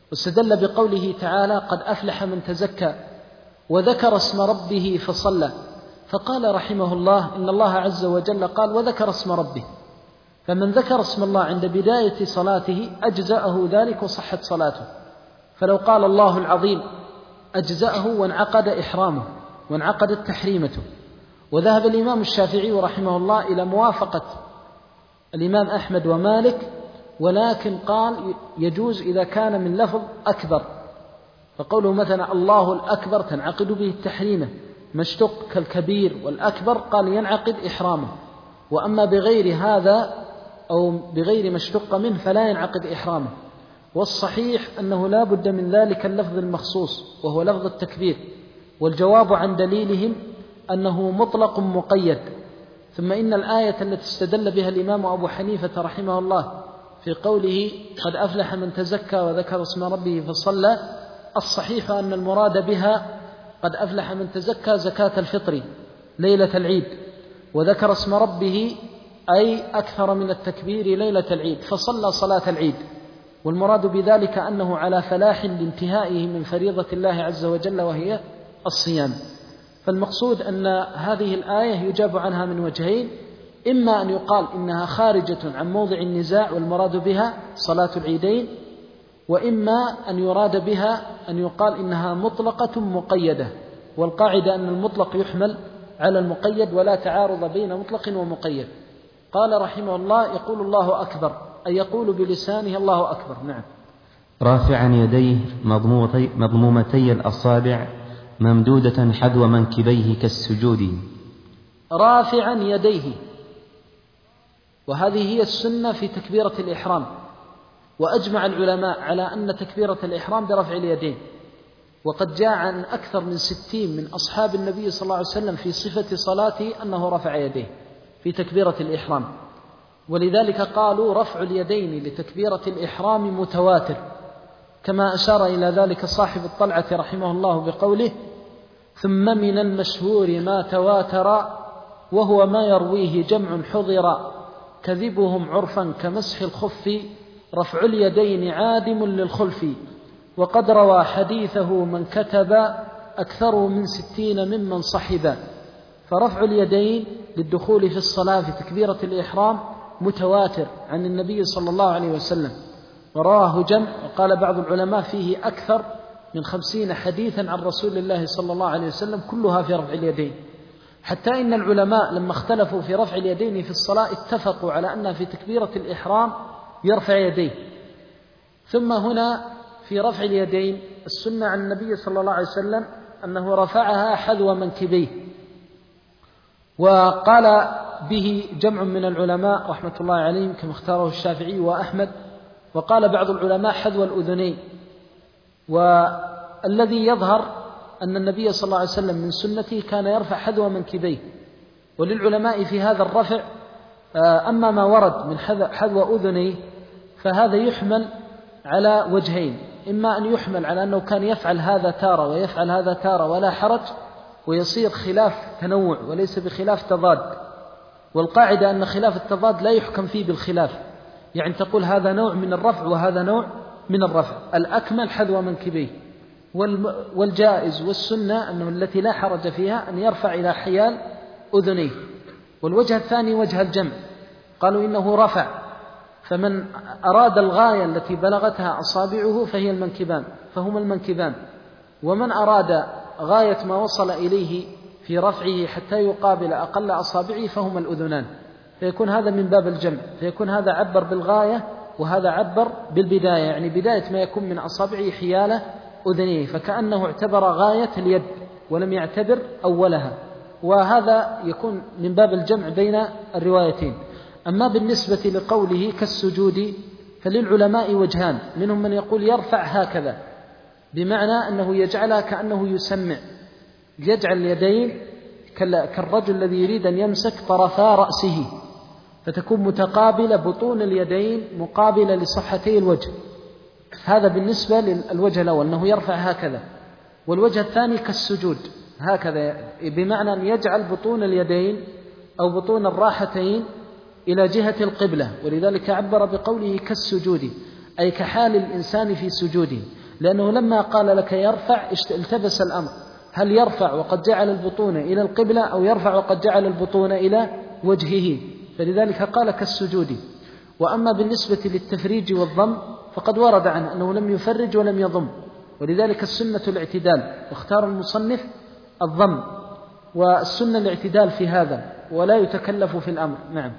واستدل بقوله تعالى قد أفلح من تزكى وذكر اسم ربه فصلى، فقال رحمه الله إن الله عز وجل قال وذكر اسم ربه، فمن ذكر اسم الله عند بداية صلاته أجزأه ذلك وصحت صلاته. فلو قال الله العظيم أجزأه وانعقد إحرامه وانعقدت تحريمته. وذهب الإمام الشافعي رحمه الله إلى موافقة الإمام أحمد ومالك، ولكن قال يجوز إذا كان من لفظ أكبر، فقوله مثلا الله الأكبر تنعقد به التحريمة، مشتق كالكبير والأكبر قال ينعقد إحرامه، وأما بغير هذا أو بغير مشتق منه فلا ينعقد إحرامه. والصحيح أنه لا بد من ذلك اللفظ المخصوص وهو لفظ التكبير، والجواب عن دليلهم أنه مطلق مقيد. ثم إن الآية التي استدل بها الإمام أبو حنيفة رحمه الله في قوله قد أفلح من تزكى وذكر اسم ربه فصلى، الصحيح أن المراد بها قد أفلح من تزكى زكاة الفطر ليلة العيد، وذكر اسم ربه أي أكثر من التكبير ليلة العيد فصلى صلاة العيد، والمراد بذلك أنه على فلاح لانتهائه من فريضة الله عز وجل وهي الصيام. فالمقصود أن هذه الآية يجاب عنها من وجهين: إما أن يقال إنها خارجة عن موضع النزاع والمراد بها صلاة العيدين، وإما أن يراد بها أن يقال إنها مطلقة مقيدة، والقاعدة أن المطلق يحمل على المقيد ولا تعارض بين مطلق ومقيد. قال رحمه الله يقول الله أكبر أي يقول بلسانه الله أكبر. نعم. رافعا يديه مضمومتي الأصابع ممدودة حذو منكبيه كالسجود. رافعا يديه، وهذه هي السنة في تكبيرة الإحرام، وأجمع العلماء على أن تكبيرة الإحرام برفع اليدين، وقد جاء عن أكثر من 60 من أصحاب النبي صلى الله عليه وسلم في صفة صلاته أنه رفع يديه في تكبيرة الإحرام، ولذلك قالوا رفع اليدين لتكبيرة الإحرام متواتر، كما أشار إلى ذلك صاحب الطلعة رحمه الله بقوله ثم من المشهور ما تواتر وهو ما يرويه جمع حضر كذبهم عرفا كمسح الخف رفع اليدين عادم للخلف وقد روى حديثه من كتب أكثر من 60 ممن صحب. فرفع اليدين للدخول في الصلاة في تكبيرة الإحرام متواتر عن النبي صلى الله عليه وسلم، وراه جمع، وقال بعض العلماء فيه أكثر من 50 حديثا عن رسول الله صلى الله عليه وسلم كلها في رفع اليدين، حتى إن العلماء لما اختلفوا في رفع اليدين في الصلاة اتفقوا على أن في تكبيرة الإحرام يرفع يديه. ثم هنا في رفع اليدين السنة عن النبي صلى الله عليه وسلم أنه رفعها حذو منكبيه، وقال به جمع من العلماء رحمة الله عليهم كما اختاره الشافعي وأحمد، وقال بعض العلماء حذو الأذنين. والذي يظهر أن النبي صلى الله عليه وسلم من سنته كان يرفع حذو منكبيه. وللعلماء في هذا الرفع أما ما ورد من حذو أذنيه فهذا يحمل على وجهين: إما أن يحمل على أنه كان يفعل هذا تارة ويفعل هذا تارة ولا حرج، ويصير خلاف تنوع وليس بخلاف تضاد، والقاعدة أن خلاف التضاد لا يحكم فيه بالخلاف، يعني تقول هذا نوع من الرفع وهذا نوع من الرفع، الأكمل حذو منكبيه، والجائز والسنة أنه التي لا حرج فيها أن يرفع إلى حيال أذنيه. والوجه الثاني وجه الجمع، قالوا إنه رفع، فمن أراد الغاية التي بلغتها أصابعه فهي المنكبان فهما المنكبان، ومن أراد غاية ما وصل إليه في رفعه حتى يقابل أقل أصابعه فهما الأذنان، فيكون هذا من باب الجمع، فيكون هذا عبر بالغاية وهذا عبر بالبداية، يعني بداية ما يكون من أصابعه حيال أذنيه، فكأنه اعتبر غاية اليد ولم يعتبر أولها، وهذا يكون من باب الجمع بين الروايتين. أما بالنسبة لقوله كالسجود فللعلماء وجهان: منهم من يقول يرفع هكذا بمعنى أنه يجعلها كأنه يسمع، يجعل اليدين كالرجل الذي يريد أن يمسك طرفا رأسه، فتكون متقابلة بطون اليدين مقابلة لصفحتي الوجه. هذا بالنسبة للوجه الأول أنه يرفع هكذا. والوجه الثاني كالسجود هكذا، بمعنى أن يجعل بطون اليدين أو بطون الراحتين إلى جهة القبلة، ولذلك عبر بقوله كالسجود أي كحال الإنسان في سجوده. لأنه لما قال لك يرفع التبس الأمر، هل يرفع وقد جعل البطون إلى القبلة أو يرفع وقد جعل البطون إلى وجهه؟ فلذلك قال كالسجود. وأما بالنسبة للتفريج والضم فقد ورد عنه أنه لم يفرج ولم يضم، ولذلك السنة الاعتدال، واختار المصنف الضم، والسنة الاعتدال في هذا ولا يتكلف في الأمر. نعم.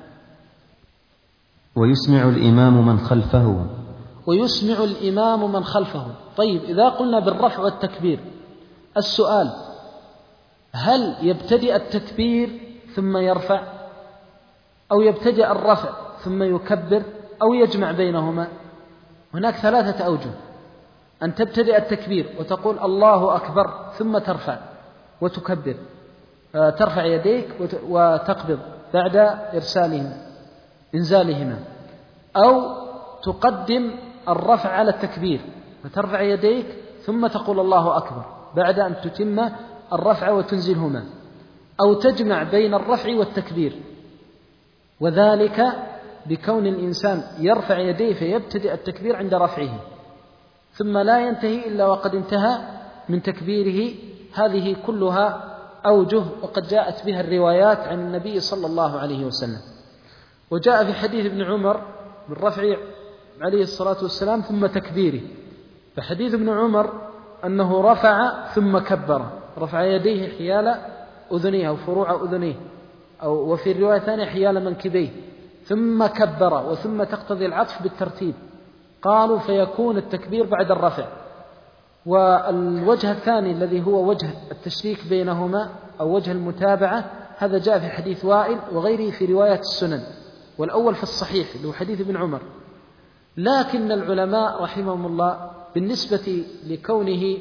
ويسمع الإمام من خلفه. ويسمع الإمام من خلفه. طيب، إذا قلنا بالرفع والتكبير، السؤال: هل يبتدئ التكبير ثم يرفع، أو يبتدئ الرفع ثم يكبر، أو يجمع بينهما؟ هناك 3 أوجه: أن تبتدئ التكبير وتقول الله أكبر ثم ترفع وتكبر، ترفع يديك وتقبض بعد إنزالهما، أو تقدم الرفع على التكبير فترفع يديك ثم تقول الله أكبر بعد أن تتم الرفع وتنزلهما، أو تجمع بين الرفع والتكبير، وذلك بكون الإنسان يرفع يديه فيبتدئ التكبير عند رفعه ثم لا ينتهي إلا وقد انتهى من تكبيره. هذه كلها أوجه وقد جاءت بها الروايات عن النبي صلى الله عليه وسلم. وجاء في حديث ابن عمر بالرفع عليه الصلاة والسلام ثم تكبيره، فحديث ابن عمر أنه رفع ثم كبر، رفع يديه حيال أذنيه أو فروع أذنيه، أو وفي الرواية الثانية حيال منكبيه، ثم كبر، وثم تقتضي العطف بالترتيب. قالوا فيكون التكبير بعد الرفع. والوجه الثاني الذي هو وجه التشريك بينهما أو وجه المتابعة، هذا جاء في حديث وائل وغيره في رواية السنن، والأول في الصحيح اللي هو حديث ابن عمر. لكن العلماء رحمهم الله بالنسبة لكونه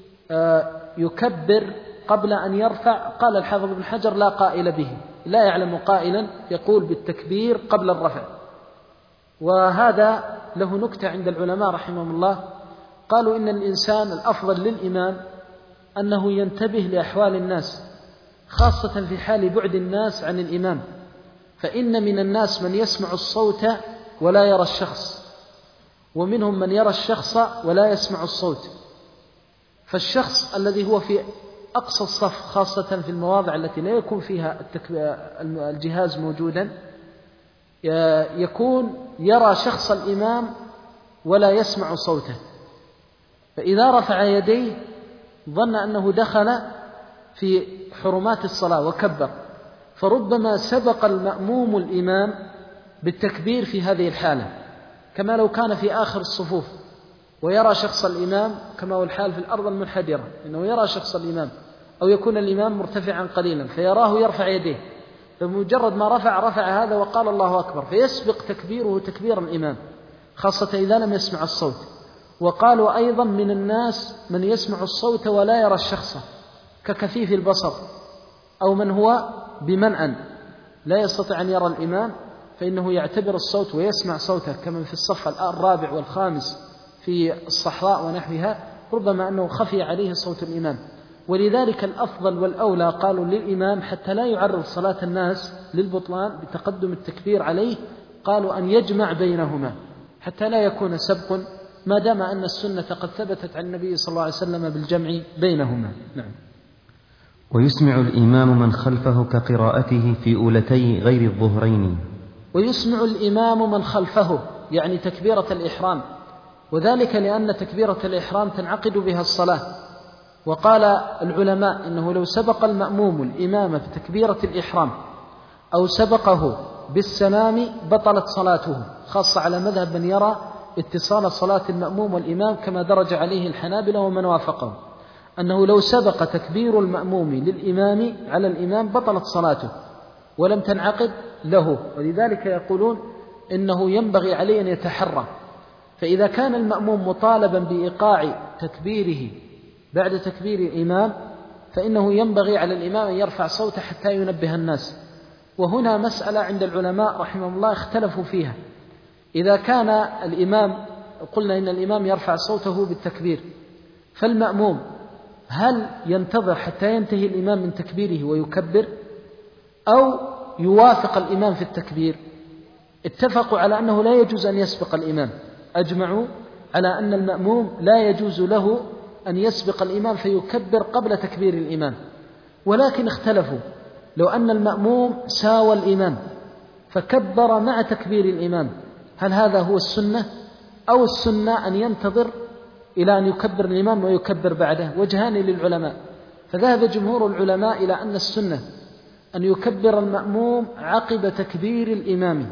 يكبر قبل أن يرفع، قال الحافظ ابن حجر: لا قائل به، لا يعلم قائلا يقول بالتكبير قبل الرفع. وهذا له نكتة عند العلماء رحمهم الله، قالوا إن الإنسان الأفضل للإمام أنه ينتبه لأحوال الناس، خاصة في حال بعد الناس عن الإمام، فإن من الناس من يسمع الصوت ولا يرى الشخص، ومنهم من يرى الشخص ولا يسمع الصوت. فالشخص الذي هو في أقصى الصف، خاصة في المواضع التي لا يكون فيها الجهاز موجودا، يكون يرى شخص الإمام ولا يسمع صوته، فإذا رفع يديه ظن أنه دخل في حرمات الصلاة وكبر، فربما سبق المأموم الإمام بالتكبير في هذه الحالة، كما لو كان في آخر الصفوف ويرى شخص الإمام، كما هو الحال في الأرض المنحدرة، إنه يرى شخص الإمام، أو يكون الإمام مرتفعا قليلا فيراه يرفع يديه، فمجرد ما رفع هذا وقال الله أكبر، فيسبق تكبيره تكبير الإمام، خاصة إذا لم يسمع الصوت. وقالوا أيضا من الناس من يسمع الصوت ولا يرى الشخص، ككفيف البصر، أو من هو بمنأى لا يستطيع أن يرى الإمام، فإنه يعتبر الصوت ويسمع صوته، كمن في الصف الرابع والخامس في الصحراء ونحوها، ربما أنه خفي عليه صوت الإمام. ولذلك الأفضل والأولى قالوا للإمام حتى لا يعرض صلاة الناس للبطلان بتقدم التكبير عليه، قالوا أن يجمع بينهما حتى لا يكون سبق، ما دام أن السنة قد ثبتت عن النبي صلى الله عليه وسلم بالجمع بينهما. نعم. ويسمع الإمام من خلفه كقراءته في أولتي غير الظهرين. ويسمع الإمام من خلفه يعني تكبيرة الإحرام، وذلك لأن تكبيرة الإحرام تنعقد بها الصلاة. وقال العلماء إنه لو سبق المأموم الإمام في تكبيرة الإحرام أو سبقه بالسلام بطلت صلاته، خاصة على مذهب من يرى اتصال صلاة المأموم والإمام كما درج عليه الحنابلة ومن وافقه، أنه لو سبق تكبير المأموم للإمام على الإمام بطلت صلاته ولم تنعقد له. ولذلك يقولون إنه ينبغي عليه أن يتحرى، فإذا كان المأموم مطالبا بإيقاع تكبيره بعد تكبير الإمام فإنه ينبغي على الإمام أن يرفع صوته حتى ينبه الناس. وهنا مسألة عند العلماء رحمهم الله اختلفوا فيها، إذا كان الإمام، قلنا إن الإمام يرفع صوته بالتكبير، فالمأموم هل ينتظر حتى ينتهي الإمام من تكبيره ويكبر، أو يوافق الإمام في التكبير؟ اتفقوا على أنه لا يجوز أن يسبق الإمام، أجمعوا على أن المأموم لا يجوز له أن يسبق الإمام فيكبر قبل تكبير الإمام، ولكن اختلفوا لو أن المأموم ساوى الإمام فكبر مع تكبير الإمام، هل هذا هو السنة أو السنة أن ينتظر إلى أن يكبر الإمام ويكبر بعده؟ وجهان للعلماء، فذهب جمهور العلماء إلى أن السنة أن يكبر المأموم عقب تكبير الإمام،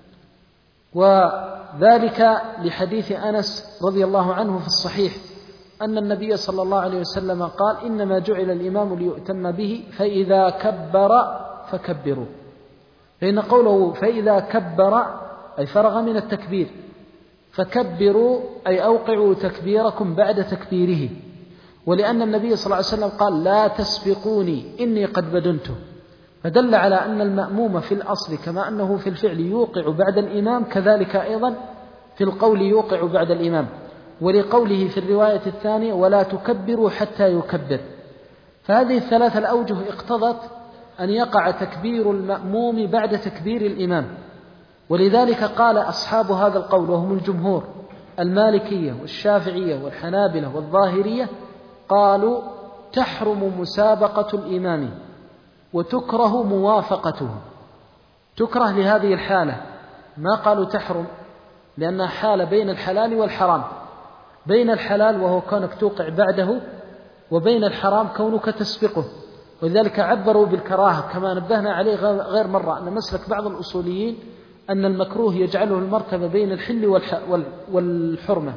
وذلك لحديث أنس رضي الله عنه في الصحيح أن النبي صلى الله عليه وسلم قال: إنما جعل الإمام ليؤتم به فإذا كبر فكبروا. فإن قوله فإذا كبر أي فرغ من التكبير، فكبروا أي أوقعوا تكبيركم بعد تكبيره، ولأن النبي صلى الله عليه وسلم قال: لا تسبقوني إني قد بدنته، فدل على أن المأموم في الأصل كما أنه في الفعل يوقع بعد الإمام كذلك أيضا في القول يوقع بعد الإمام، ولقوله في الرواية الثانية: ولا تكبروا حتى يكبر. فهذه الثلاثة الأوجه اقتضت أن يقع تكبير المأموم بعد تكبير الإمام، ولذلك قال أصحاب هذا القول وهم الجمهور المالكية والشافعية والحنابلة والظاهرية، قالوا تحرم مسابقة الإمام وتكره موافقته. تكره لهذه الحالة، ما قالوا تحرم لأنها حالة بين الحلال والحرام، بين الحلال وهو كونك توقع بعده، وبين الحرام كونك تسبقه، ولذلك عبروا بالكراهة كما نبهنا عليه غير مرة أن مسلك بعض الأصوليين أن المكروه يجعله المرتبة بين الحل والحرمة.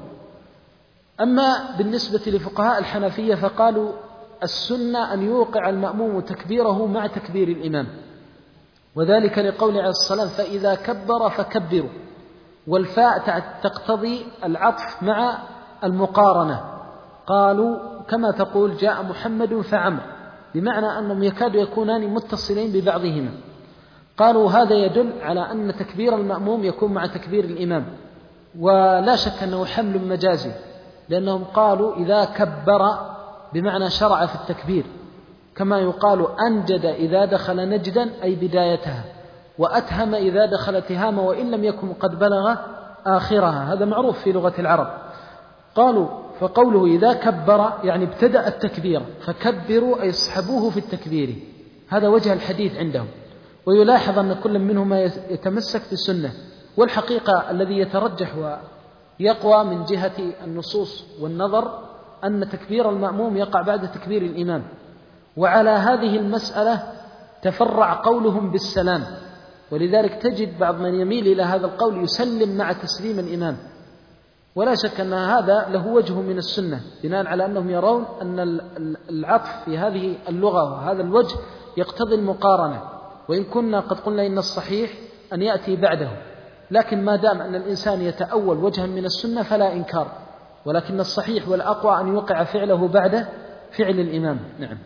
أما بالنسبة لفقهاء الحنفية فقالوا السنة أن يوقع المأموم تكبيره مع تكبير الإمام، وذلك لقول عليه الصلاة والسلام: فإذا كبر فكبروا، والفاء تقتضي العطف مع المقارنة، قالوا كما تقول جاء محمد فعمر، بمعنى أنهم يكادوا يكونان متصلين ببعضهما. قالوا هذا يدل على أن تكبير المأموم يكون مع تكبير الإمام، ولا شك أنه حمل مجازي، لأنهم قالوا إذا كبر بمعنى شرع في التكبير، كما يقال أنجد إذا دخل نجدا أي بدايتها، وأتهم إذا دخل تهامة وإن لم يكن قد بلغ آخرها، هذا معروف في لغة العرب. قالوا فقوله إذا كبر يعني ابتدأ التكبير، فكبروا أي اصحبوه في التكبير، هذا وجه الحديث عندهم. ويلاحظ أن كل منهما يتمسك بسنة، والحقيقة الذي يترجح ويقوى من جهة النصوص والنظر أن تكبير المأموم يقع بعد تكبير الإمام. وعلى هذه المسألة تفرع قولهم بالسلام، ولذلك تجد بعض من يميل إلى هذا القول يسلم مع تسليم الإمام، ولا شك أن هذا له وجه من السنة، بناء على أنهم يرون أن العطف في هذه اللغة وهذا الوجه يقتضي المقارنة، وإن كنا قد قلنا إن الصحيح أن يأتي بعده، لكن ما دام أن الإنسان يتأول وجها من السنة فلا إنكار، ولكن الصحيح والأقوى أن يوقع فعله بعد فعل الإمام. نعم.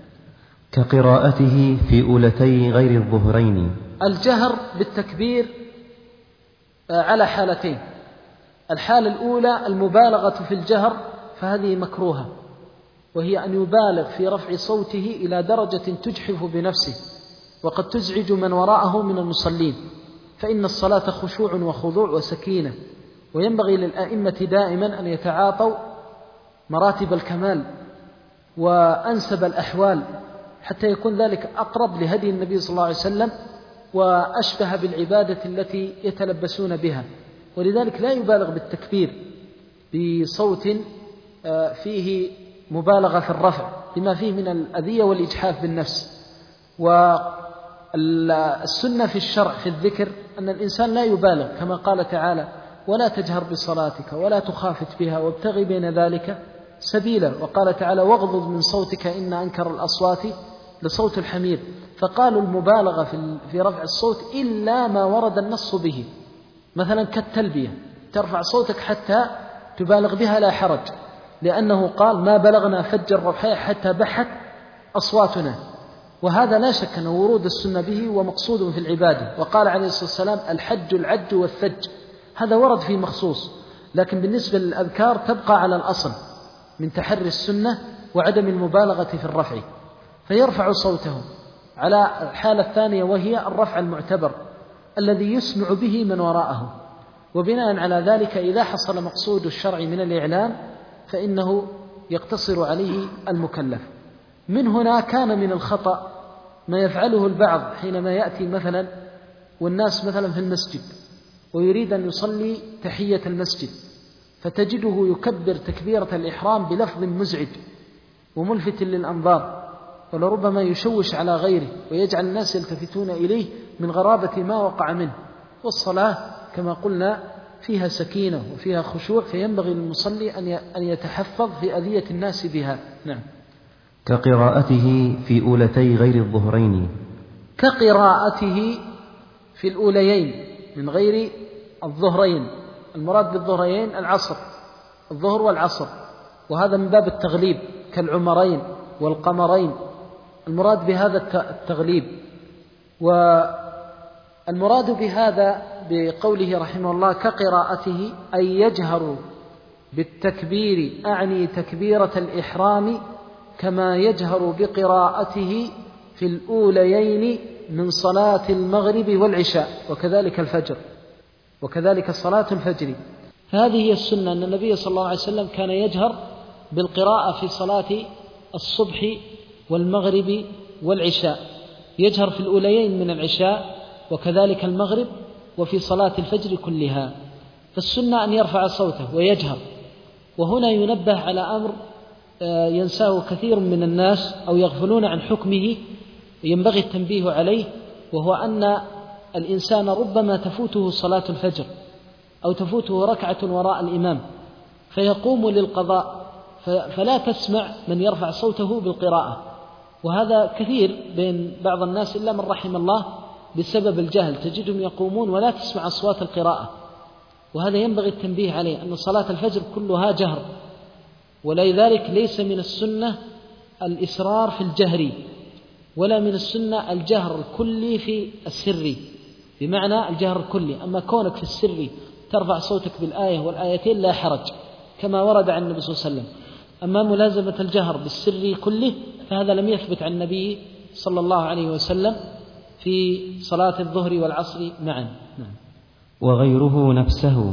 كقراءته في أولتي غير الظهرين. الجهر بالتكبير على حالتين: الحالة الأولى المبالغة في الجهر، فهذه مكروهة، وهي أن يبالغ في رفع صوته إلى درجة تجحف بنفسه وقد تزعج من وراءه من المصلين، فإن الصلاة خشوع وخضوع وسكينة، وينبغي للأئمة دائما أن يتعاطوا مراتب الكمال وأنسب الأحوال حتى يكون ذلك أقرب لهدي النبي صلى الله عليه وسلم وأشبه بالعبادة التي يتلبسون بها. ولذلك لا يبالغ بالتكبير بصوت فيه مبالغة في الرفع لما فيه من الأذية والإجحاف بالنفس. والسنة في الشرع في الذكر أن الإنسان لا يبالغ، كما قال تعالى: ولا تجهر بصلاتك ولا تخافت بها وابتغي بين ذلك سبيلا. وقال تعالى: واغضض من صوتك إن أنكر الأصوات لصوت الحمير. فقالوا المبالغة في رفع الصوت إلا ما ورد النص به، مثلا كالتلبية ترفع صوتك حتى تبالغ بها لا حرج، لأنه قال: ما بلغنا فج الرفع حتى بحت أصواتنا، وهذا لا شك أن ورود السنة به ومقصود في العبادة. وقال عليه الصلاة والسلام: الحج العج والثج، هذا ورد فيه مخصوص، لكن بالنسبة للأذكار تبقى على الأصل من تحري السنة وعدم المبالغة في الرفع، فيرفع صوته على الحالة الثانية، وهي الرفع المعتبر الذي يسمع به من وراءه. وبناء على ذلك إذا حصل مقصود الشرع من الإعلام فإنه يقتصر عليه المكلف. من هنا كان من الخطأ ما يفعله البعض حينما يأتي مثلا والناس مثلا في المسجد ويريد أن يصلي تحية المسجد، فتجده يكبر تكبيرة الإحرام بلفظ مزعج وملفت للأنظار، ولربما يشوش على غيره ويجعل الناس يلتفتون إليه من غرابة ما وقع منه. والصلاة كما قلنا فيها سكينة وفيها خشوع، فينبغي للمصلي أن يتحفظ في أذية الناس بها. نعم. كقراءته في أولتي غير الظهرين. كقراءته في الأوليين من غير الظهرين. المراد بالظهرين العصر، الظهر والعصر، وهذا من باب التغليب كالعمرين والقمرين، المراد بهذا التغليب. والمراد بهذا بقوله رحمه الله كقراءته أي يجهر بالتكبير، أعني تكبيرة الإحرام كما يجهر بقراءته في الأوليين من صلاة المغرب والعشاء وكذلك الفجر وكذلك صلاة الفجر. هذه هي السنة، أن النبي صلى الله عليه وسلم كان يجهر بالقراءة في صلاة الصبح والمغرب والعشاء، يجهر في الأوليين من العشاء وكذلك المغرب وفي صلاة الفجر كلها. فالسنة أن يرفع صوته ويجهر. وهنا ينبه على أمر ينساه كثير من الناس أو يغفلون عن حكمه، ينبغي التنبيه عليه، وهو أن الإنسان ربما تفوته صلاة الفجر أو تفوته ركعة وراء الإمام فيقوم للقضاء، فلا تسمع من يرفع صوته بالقراءة. وهذا كثير بين بعض الناس إلا من رحم الله بسبب الجهل، تجدهم يقومون ولا تسمع أصوات القراءة، وهذا ينبغي التنبيه عليه، أن صلاة الفجر كلها جهر، ولذلك ليس من السنة الإسرار في الجهر، ولا من السنة الجهر الكلي في السر، بمعنى الجهر الكلي. أما كونك في السر ترفع صوتك بالآية والآيتين لا حرج كما ورد عن النبي صلى الله عليه وسلم. أما ملازمة الجهر بالسر كله فهذا لم يثبت عن النبي صلى الله عليه وسلم في صلاة الظهر والعصر معا. نعم. وغيره نفسه.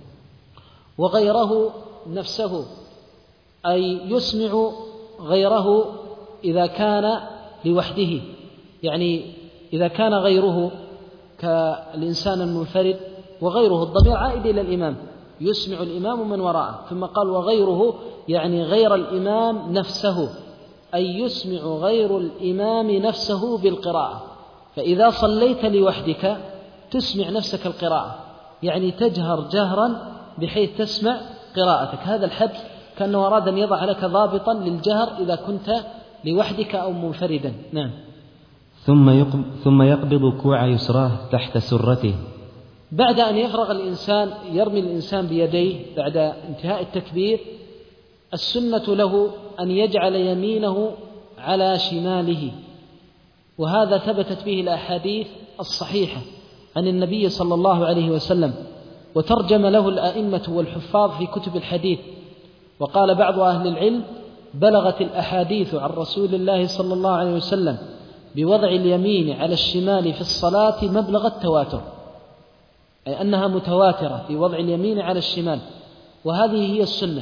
وغيره نفسه أي يسمع غيره إذا كان لوحده، يعني إذا كان غيره كالإنسان المنفرد، وغيره الضمير عائد إلى الإمام، يسمع الإمام من وراءه، ثم قال وغيره يعني غير الإمام نفسه، أي يسمع غير الإمام نفسه بالقراءة. فإذا صليت لوحدك تسمع نفسك القراءة، يعني تجهر جهرا بحيث تسمع قراءتك. هذا الحد كأنه أراد أن يضع لك ضابطا للجهر إذا كنت لوحدك أو منفردا. نعم. ثم يقبض كوع يسراه تحت سرته. بعد أن يفرغ الإنسان يرمي الإنسان بيديه بعد انتهاء التكبير، السنة له أن يجعل يمينه على شماله، وهذا ثبتت به الأحاديث الصحيحة عن النبي صلى الله عليه وسلم، وترجم له الأئمة والحفاظ في كتب الحديث. وقال بعض أهل العلم بلغت الأحاديث عن رسول الله صلى الله عليه وسلم بوضع اليمين على الشمال في الصلاة مبلغ التواتر، أي أنها متواترة في وضع اليمين على الشمال، وهذه هي السنة.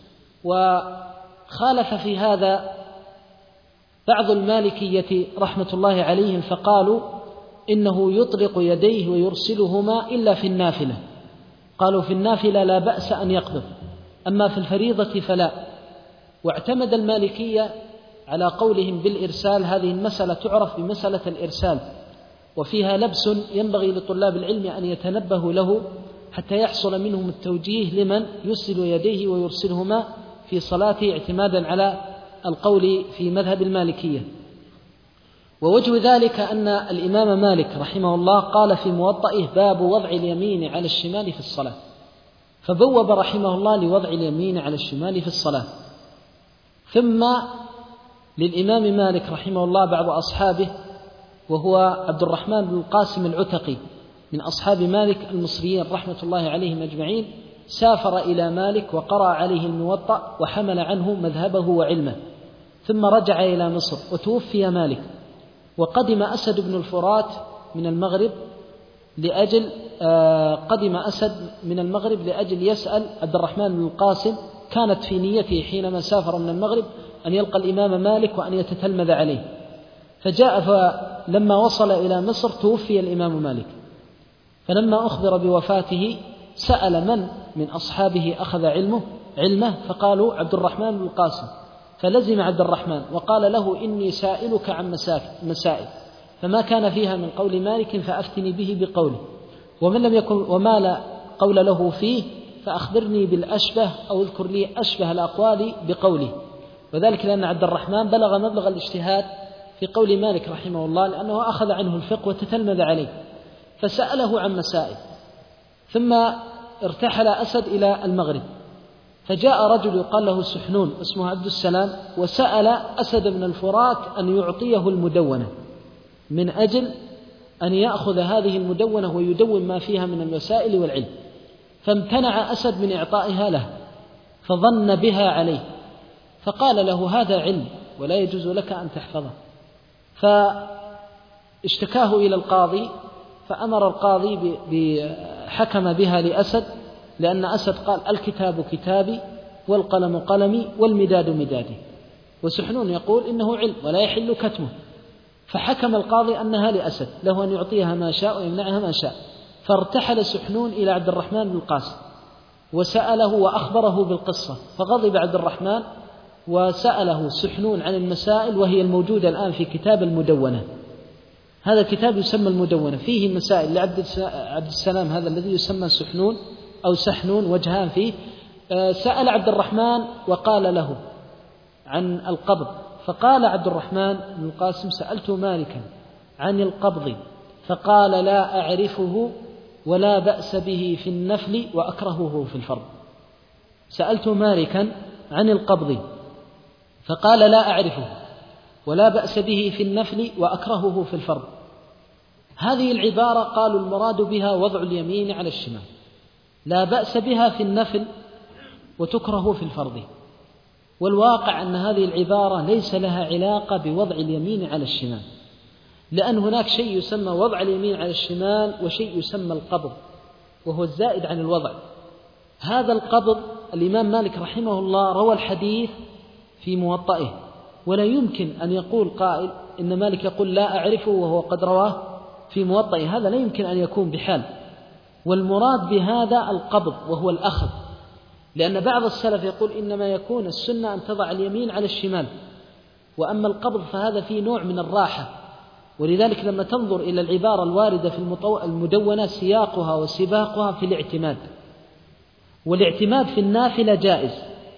وخالف في هذا بعض المالكية رحمة الله عليهم، فقالوا إنه يطلق يديه ويرسلهما إلا في النافلة، قالوا في النافلة لا بأس أن يقبض، أما في الفريضة فلا. واعتمد المالكية على قولهم بالإرسال، هذه المسألة تعرف بمسألة الإرسال، وفيها لبس ينبغي لطلاب العلم أن يتنبهوا له حتى يحصل منهم التوجيه لمن يرسل يديه ويرسلهما في صلاته، اعتمادا على القول في مذهب المالكية. ووجه ذلك أن الإمام مالك رحمه الله قال في موطئه باب وضع اليمين على الشمال في الصلاة، فبوب رحمه الله لوضع اليمين على الشمال في الصلاة. ثم للإمام مالك رحمه الله بعض أصحابه، وهو عبد الرحمن بن القاسم العتقي من أصحاب مالك المصريين رحمة الله عليهم أجمعين، سافر إلى مالك وقرأ عليه الموطأ وحمل عنه مذهبه وعلمه، ثم رجع إلى مصر وتوفي مالك. وقدم أسد بن الفرات من المغرب لأجل قدم أسد من المغرب لأجل يسأل عبد الرحمن بن القاسم، كانت في نيته حينما سافر من المغرب أن يلقى الإمام مالك وأن يتتلمذ عليه، فجاء فلما وصل إلى مصر توفي الإمام مالك، فلما أخبر بوفاته سأل من أصحابه أخذ علمه، فقالوا عبد الرحمن بن القاسم، فلزم عبد الرحمن وقال له إني سائلك عن مسائل فما كان فيها من قول مالك فأفتني به بقوله، ومن لم يكن وما لا قول له فيه فأخبرني بالأشبه أو اذكر لي أشبه الأقوال بقوله. وذلك لأن عبد الرحمن بلغ مبلغ الاجتهاد في قول مالك رحمه الله، لأنه أخذ عنه الفقه وتتلمذ عليه، فسأله عن مسائل. ثم ارتحل أسد إلى المغرب، فجاء رجل يقال له سحنون اسمه عبد السلام، وسأل أسد بن الفرات أن يعطيه المدونة من أجل أن يأخذ هذه المدونة ويدون ما فيها من الوسائل والعلم، فامتنع أسد من إعطائها له، فظن بها عليه، فقال له هذا علم ولا يجوز لك أن تحفظه، فاشتكاه إلى القاضي، فأمر القاضي بحكم بها لأسد، لأن أسد قال الكتاب كتابي والقلم قلمي والمداد مدادي، وسحنون يقول إنه علم ولا يحل كتمه، فحكم القاضي أنها لأسد له أن يعطيها ما شاء ويمنعها ما شاء. فارتحل سحنون إلى عبد الرحمن بن القاسم وسأله وأخبره بالقصة، فغضب عبد الرحمن وسأله سحنون عن المسائل، وهي الموجودة الآن في كتاب المدونة. هذا الكتاب يسمى المدونة، فيه مسائل لعبد السلام هذا الذي يسمى سحنون أو سحنون، وجهان فيه. سأل عبد الرحمن وقال له عن القبض، فقال عبد الرحمن بن القاسم سألت مالكا عن القبض فقال لا أعرفه ولا بأس به في النفل وأكرهه في الفرض. سألت مالكا عن القبض فقال لا أعرفه ولا بأس به في النفل وأكرهه في الفرض. هذه العبارة قالوا المراد بها وضع اليمين على الشمال، لا بأس بها في النفل وتكره في الفرض. والواقع أن هذه العبارة ليس لها علاقة بوضع اليمين على الشمال، لأن هناك شيء يسمى وضع اليمين على الشمال وشيء يسمى القبض، وهو الزائد عن الوضع. هذا القبض الإمام مالك رحمه الله روى الحديث في موطئه، ولا يمكن أن يقول قائل إن مالك يقول لا أعرفه وهو قد رواه في موطئه، هذا لا يمكن أن يكون بحال. والمراد بهذا القبض وهو الأخذ، لأن بعض السلف يقول إنما يكون السنة أن تضع اليمين على الشمال، وأما القبض فهذا فيه نوع من الراحة. ولذلك لما تنظر إلى العبارة الواردة في المدونة سياقها وسباقها في الاعتماد، والاعتماد في النافلة جائز،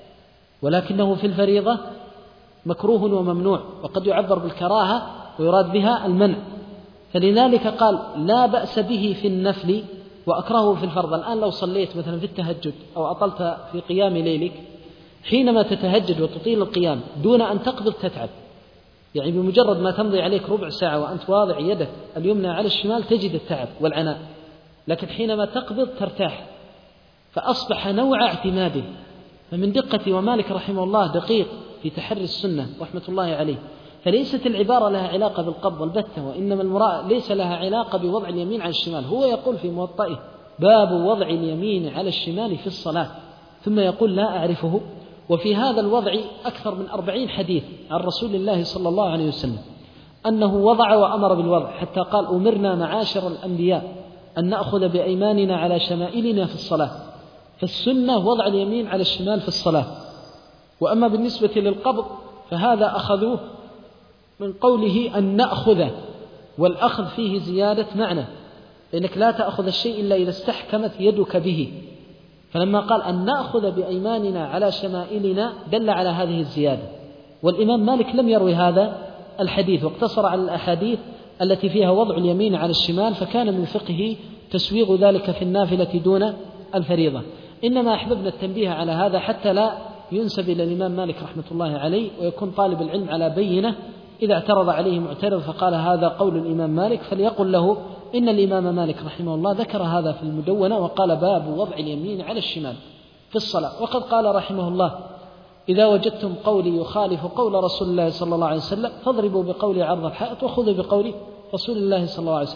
ولكنه في الفريضة مكروه وممنوع، وقد يعبر بالكراهة ويراد بها المنع. فلذلك قال لا بأس به في النفل وأكرهه في الفرض. الآن لو صليت مثلا في التهجد أو أطلت في قيام ليلك، حينما تتهجد وتطيل القيام دون أن تقبض تتعب، يعني بمجرد ما تمضي عليك ربع ساعة وأنت واضع يدك اليمنى على الشمال تجد التعب والعناء، لكن حينما تقبض ترتاح، فأصبح نوع اعتماده. فمن دقة ومالك رحمه الله دقيق في تحري السنة رحمة الله عليه، فليست العبارة لها علاقة بالقبض البتة، وإنما المراد ليس لها علاقة بوضع اليمين على الشمال. هو يقول في موطئه باب وضع اليمين على الشمال في الصلاة، ثم يقول لا أعرفه. وفي هذا الوضع أكثر من 40 حديث عن رسول الله صلى الله عليه وسلم أنه وضع وأمر بالوضع، حتى قال أمرنا معاشر الأنبياء أن نأخذ بأيماننا على شمائلنا في الصلاة. فالسنة وضع اليمين على الشمال في الصلاة. وأما بالنسبة للقبض فهذا أخذوه من قوله أن نأخذ، والأخذ فيه زيادة معنى، لأنك لا تأخذ الشيء إلا إذا استحكمت يدك به، فلما قال أن نأخذ بأيماننا على شمائلنا دل على هذه الزيادة. والإمام مالك لم يروي هذا الحديث، واقتصر على الأحاديث التي فيها وضع اليمين على الشمال، فكان من فقهه تسويغ ذلك في النافلة دون الفريضة. إنما أحببنا التنبيه على هذا حتى لا ينسب إلى الإمام مالك رحمة الله عليه، ويكون طالب العلم على بينة إذا اعترض عليه معترض فقال هذا قول الإمام مالك، فليقل له إن الإمام مالك رحمه الله ذكر هذا في المدونة وقال باب وضع اليمين على الشمال في الصلاة. وقد قال رحمه الله إذا وجدتم قولي يخالف قول رسول الله صلى الله عليه وسلم فاضربوا بقولي عرض الحائط وخذوا بقول رسول الله صلى الله عليه وسلم.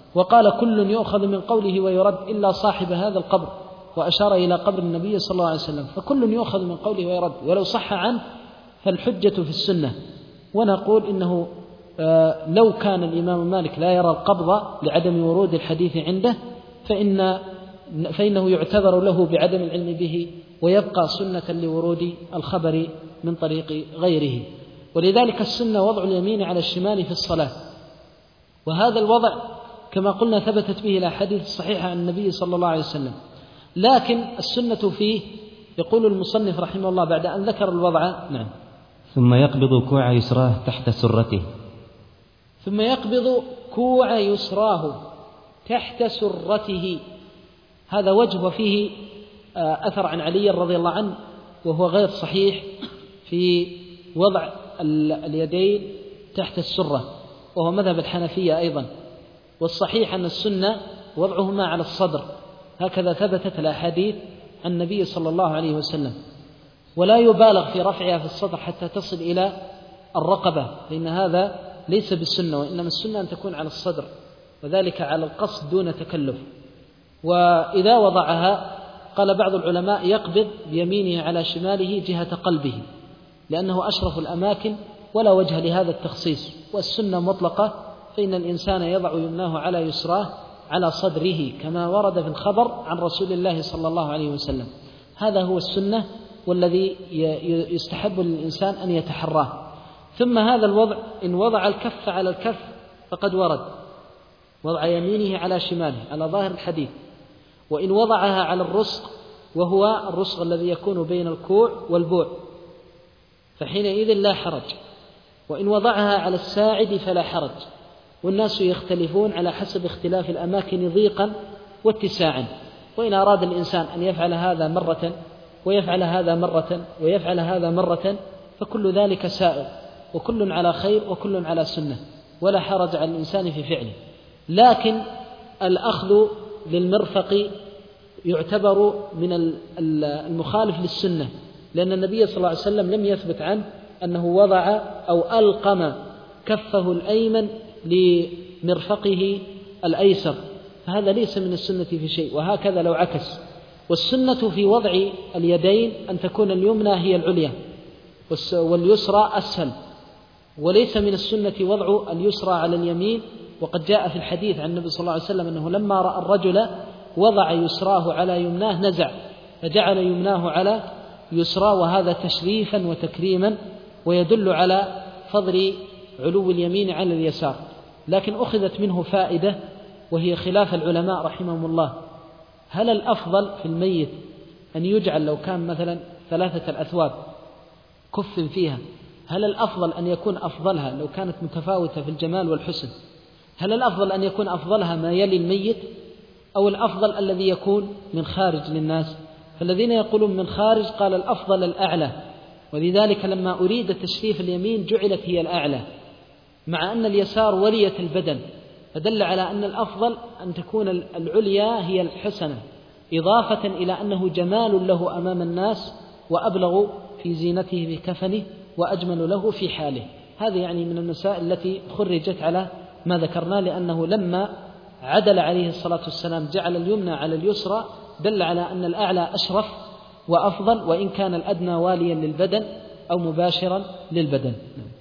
وقال كل يؤخذ من قوله ويرد إلا صاحب هذا القبر، وأشار إلى قبر النبي صلى الله عليه وسلم، فكل يؤخذ من قوله ويرد، ولو صح عنه فالحجة في السنة. ونقول إنه لو كان الإمام مالك لا يرى القبض لعدم ورود الحديث عنده فإنه يعتذر له بعدم العلم به، ويبقى سنة لورود الخبر من طريق غيره. ولذلك السنة وضع اليمين على الشمال في الصلاة، وهذا الوضع كما قلنا ثبتت به الأحاديث الصحيحة عن النبي صلى الله عليه وسلم. لكن السنة فيه، يقول المصنف رحمه الله بعد أن ذكر الوضع، نعم، ثم يقبض كوع يسراه تحت سرته. ثم يقبض كوع يسراه تحت سرته، هذا وجه وفيه أثر عن علي رضي الله عنه وهو غير صحيح في وضع اليدين تحت السرة، وهو مذهب الحنفية أيضا. والصحيح أن السنة وضعهما على الصدر، هكذا ثبتت الأحاديث عن النبي صلى الله عليه وسلم، ولا يبالغ في رفعها في الصدر حتى تصل إلى الرقبة، لأن هذا ليس بالسنة، وإنما السنة أن تكون على الصدر، وذلك على القصد دون تكلف. وإذا وضعها قال بعض العلماء يقبض بيمينه على شماله جهة قلبه، لأنه أشرف الأماكن ولا وجه لهذا التخصيص. والسنة مطلقة، فإن الإنسان يضع يمناه على يسراه على صدره كما ورد في الخبر عن رسول الله صلى الله عليه وسلم. هذا هو السنة والذي يستحب للإنسان أن يتحراه. ثم هذا الوضع إن وضع الكف على الكف فقد ورد وضع يمينه على شماله على ظاهر الحديث، وإن وضعها على الرسغ، وهو الرسغ الذي يكون بين الكوع والبوع، فحينئذ لا حرج. وإن وضعها على الساعد فلا حرج. والناس يختلفون على حسب اختلاف الأماكن ضيقا واتساعا، وإن أراد الإنسان أن يفعل هذا مرة ويفعل هذا مرة ويفعل هذا مرة فكل ذلك سائغ، وكل على خير وكل على سنة، ولا حرج على الإنسان في فعله. لكن الأخذ للمرفق يعتبر من المخالف للسنة، لأن النبي صلى الله عليه وسلم لم يثبت عنه أنه وضع أو ألقم كفه الأيمن لمرفقه الأيسر، فهذا ليس من السنة في شيء. وهكذا لو عكس. والسنة في وضع اليدين أن تكون اليمنى هي العليا واليسرى أسفل، وليس من السنة وضع اليسرى على اليمين. وقد جاء في الحديث عن النبي صلى الله عليه وسلم أنه لما رأى الرجل وضع يسراه على يمناه نزع فجعل يمناه على يسرى، وهذا تشريفا وتكريما، ويدل على فضل علو اليمين على اليسار. لكن أخذت منه فائدة، وهي خلاف العلماء رحمهم الله: هل الأفضل في الميت أن يجعل لو كان مثلا 3 الأثواب كف فيها، هل الأفضل أن يكون أفضلها لو كانت متفاوتة في الجمال والحسن، هل الأفضل أن يكون أفضلها ما يلي الميت، أو الأفضل الذي يكون من خارج للناس؟ فالذين يقولون من خارج قال الأفضل الأعلى، ولذلك لما أريد تشريف اليمين جعلت هي الأعلى، مع أن اليسار ولية البدن، فدل على أن الأفضل أن تكون العليا هي الحسنة، إضافة إلى أنه جمال له أمام الناس، وأبلغ في زينته بكفنه، وأجمل له في حاله. هذه يعني من المسائل التي خرجت على ما ذكرنا، لأنه لما عدل عليه الصلاة والسلام جعل اليمنى على اليسرى دل على أن الأعلى أشرف وأفضل، وإن كان الأدنى واليا للبدن أو مباشرا للبدن.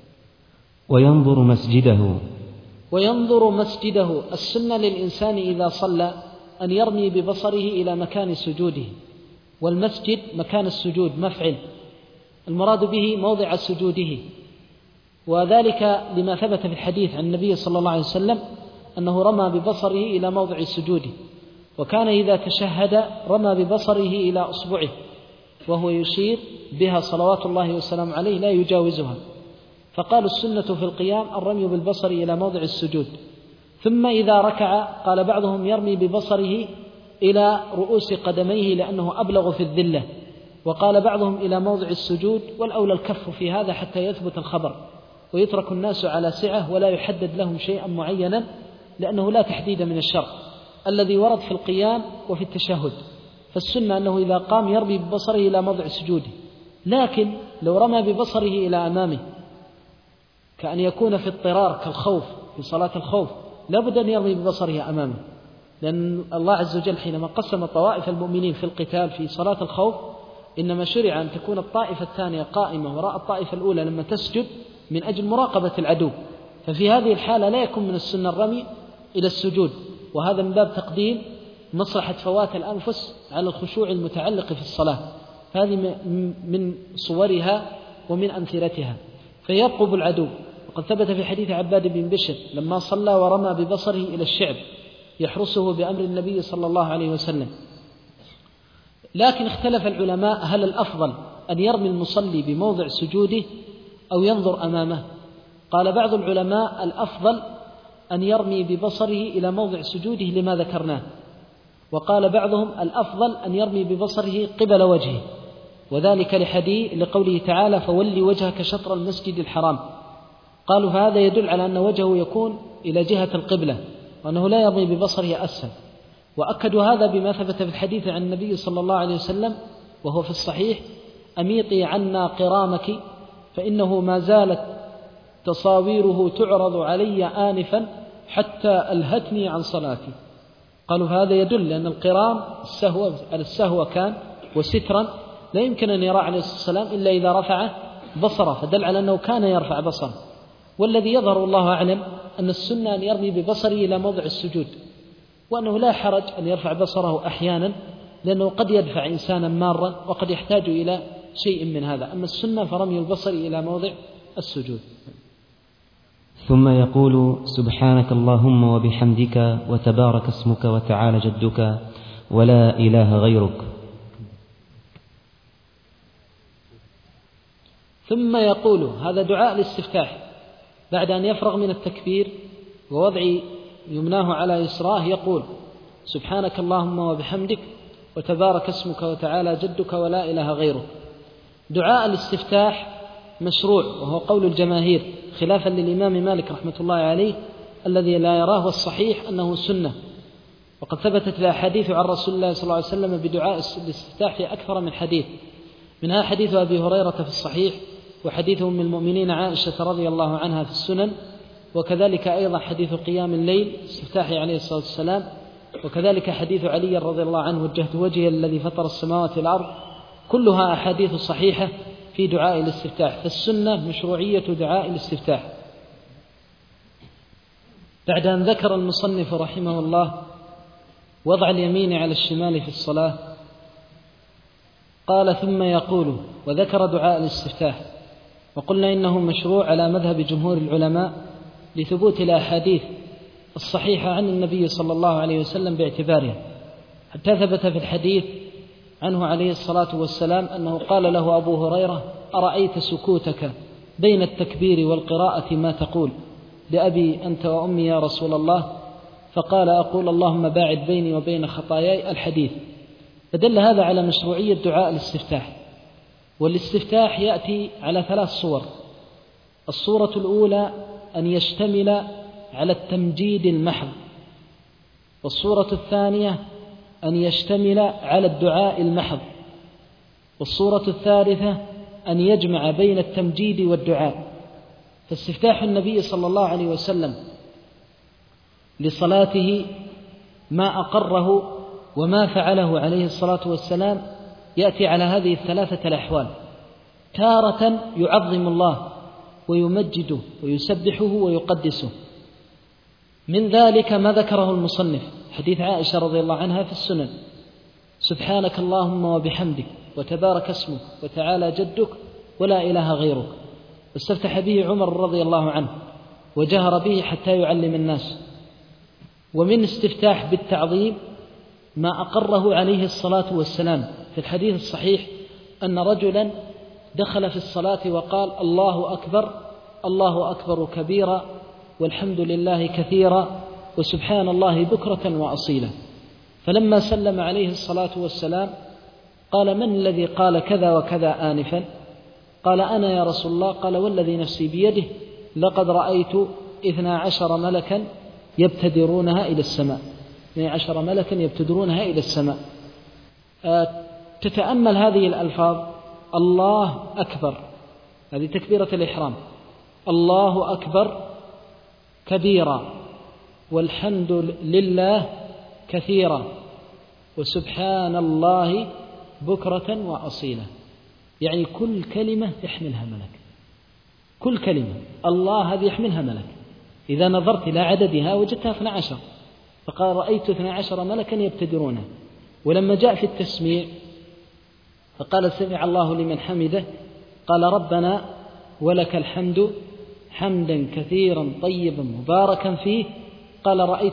وينظر مسجده. السنة للإنسان إذا صلى أن يرمي ببصره إلى مكان سجوده، والمسجد مكان السجود مفعل، المراد به موضع سجوده، وذلك لما ثبت في الحديث عن النبي صلى الله عليه وسلم أنه رمى ببصره إلى موضع سجوده، وكان إذا تشهد رمى ببصره إلى أصبعه وهو يشير بها صلوات الله وسلام عليه لا يجاوزها. فقالوا السنة في القيام الرمي بالبصر إلى موضع السجود. ثم إذا ركع قال بعضهم يرمي ببصره إلى رؤوس قدميه لأنه أبلغ في الذلة، وقال بعضهم إلى موضع السجود، والأولى الكف في هذا حتى يثبت الخبر، ويترك الناس على سعة ولا يحدد لهم شيئا معينا، لأنه لا تحديد من الشرع الذي ورد في القيام وفي التشهد. فالسنة أنه إذا قام يرمي ببصره إلى موضع سجوده. لكن لو رمى ببصره إلى أمامه كأن يكون في اضطرار كالخوف في صلاة الخوف لابد أن يرمي ببصره أمامه، لأن الله عز وجل حينما قسم طوائف المؤمنين في القتال في صلاة الخوف إنما شرع أن تكون الطائفة الثانية قائمة وراء الطائفة الأولى لما تسجد من أجل مراقبة العدو، ففي هذه الحالة لا يكون من السنة الرمي إلى السجود، وهذا من باب تقديم مصلحة فوات الأنفس على الخشوع المتعلق في الصلاة. هذه من صورها ومن أمثلتها. فيرقب العدو، وقد ثبت في حديث عباد بن بشر لما صلى ورمى ببصره إلى الشعب يحرسه بأمر النبي صلى الله عليه وسلم. لكن اختلف العلماء هل الأفضل أن يرمي المصلي بموضع سجوده أو ينظر أمامه؟ قال بعض العلماء الأفضل أن يرمي ببصره إلى موضع سجوده لما ذكرناه، وقال بعضهم الأفضل أن يرمي ببصره قبل وجهه، وذلك لقوله تعالى فولي وجهك شطر المسجد الحرام. قالوا فهذا يدل على أن وجهه يكون إلى جهة القبلة، وأنه لا يرمي ببصره أسفل. وأكدوا هذا بما ثبت في الحديث عن النبي صلى الله عليه وسلم وهو في الصحيح أميطي عنا قرامك فإنه ما زالت تصاويره تعرض علي آنفا حتى ألهتني عن صلاتي. قالوا هذا يدل لأن القرام السهو كان وسترا لا يمكن أن يرى عليه الصلاة والسلام إلا إذا رفع بصره، فدل على أنه كان يرفع بصره. والذي يظهر الله أعلم أن السنة أن يرمي ببصره إلى موضع السجود، وأنه لا حرج أن يرفع بصره أحيانا لأنه قد يدفع إنسانا مارا وقد يحتاج إلى شيء من هذا. أما السنة فرمي البصر إلى موضع السجود. ثم يقول سبحانك اللهم وبحمدك وتبارك اسمك وتعالى جدك ولا إله غيرك. ثم يقول هذا دعاء الاستفتاح بعد أن يفرغ من التكبير ووضع يمناه على يسراه، يقول سبحانك اللهم وبحمدك وتبارك اسمك وتعالى جدك ولا إله غيرك. دعاء الاستفتاح مشروع، وهو قول الجماهير خلافا للإمام مالك رحمة الله عليه الذي لا يراه الصحيح أنه سنة. وقد ثبتت الأحاديث عن رسول الله صلى الله عليه وسلم بدعاء الاستفتاح في أكثر من حديث، منها حديث أبي هريرة في الصحيح، وحديث أم المؤمنين عائشة رضي الله عنها في السنن، وكذلك أيضا حديث قيام الليل استفتاحه عليه الصلاة والسلام، وكذلك حديث علي رضي الله عنه وجهت وجهي الذي فطر السماوات والأرض. كلها أحاديث صحيحة في دعاء الاستفتاح، فالسنة مشروعية دعاء الاستفتاح. بعد أن ذكر المصنف رحمه الله وضع اليمين على الشمال في الصلاة قال ثم يقول، وذكر دعاء الاستفتاح، وقلنا إنه مشروع على مذهب جمهور العلماء لثبوت الأحاديث الصحيحة عن النبي صلى الله عليه وسلم باعتبارها، حتى ثبت في الحديث عنه عليه الصلاة والسلام أنه قال له أبو هريرة أرأيت سكوتك بين التكبير والقراءة ما تقول؟ لأبي أنت وأمي يا رسول الله، فقال أقول اللهم باعد بيني وبين خطاياي الحديث. فدل هذا على مشروعية دعاء الاستفتاح. والاستفتاح يأتي على 3 صور. الصورة الأولى أن يشتمل على التمجيد المحض، والصورة الثانية أن يشتمل على الدعاء المحض، والصورة الثالثة أن يجمع بين التمجيد والدعاء. فاستفتاح النبي صلى الله عليه وسلم لصلاته ما أقره وما فعله عليه الصلاة والسلام يأتي على هذه 3 الأحوال: تارة يعظم الله ويمجده ويسبحه ويقدسه. من ذلك ما ذكره المصنف حديث عائشة رضي الله عنها في السنن: سبحانك اللهم وبحمدك وتبارك اسمك وتعالى جدك ولا إله غيرك. واستفتح به عمر رضي الله عنه وجهر به حتى يعلم الناس. ومن استفتاح بالتعظيم ما أقره عليه الصلاة والسلام في الحديث الصحيح أن رجلا دخل في الصلاة وقال الله أكبر الله أكبر كبيرا والحمد لله كثيرا وسبحان الله بكرة وأصيلا. فلما سلم عليه الصلاة والسلام قال من الذي قال كذا وكذا آنفا؟ قال أنا يا رسول الله. قال والذي نفسي بيده لقد رأيت 12 ملكا يبتدرونها إلى السماء. 12 ملكا يبتدرونها إلى السماء. تتأمل هذه الألفاظ: الله أكبر، هذه تكبيرة الإحرام، الله أكبر كبيرا، والحمد لله كثيرا وسبحان الله بكرة وأصيلا، يعني كل كلمة يحملها ملك، كل كلمة الله هذه يحملها ملك. إذا نظرت إلى عددها وجدتها 12، فقال رأيت 12 ملكا يبتدرونها. ولما جاء في التسميع فقال سمع الله لمن حمده، قال ربنا ولك الحمد حمدا كثيرا طيبا مباركا فيه، قال رأيت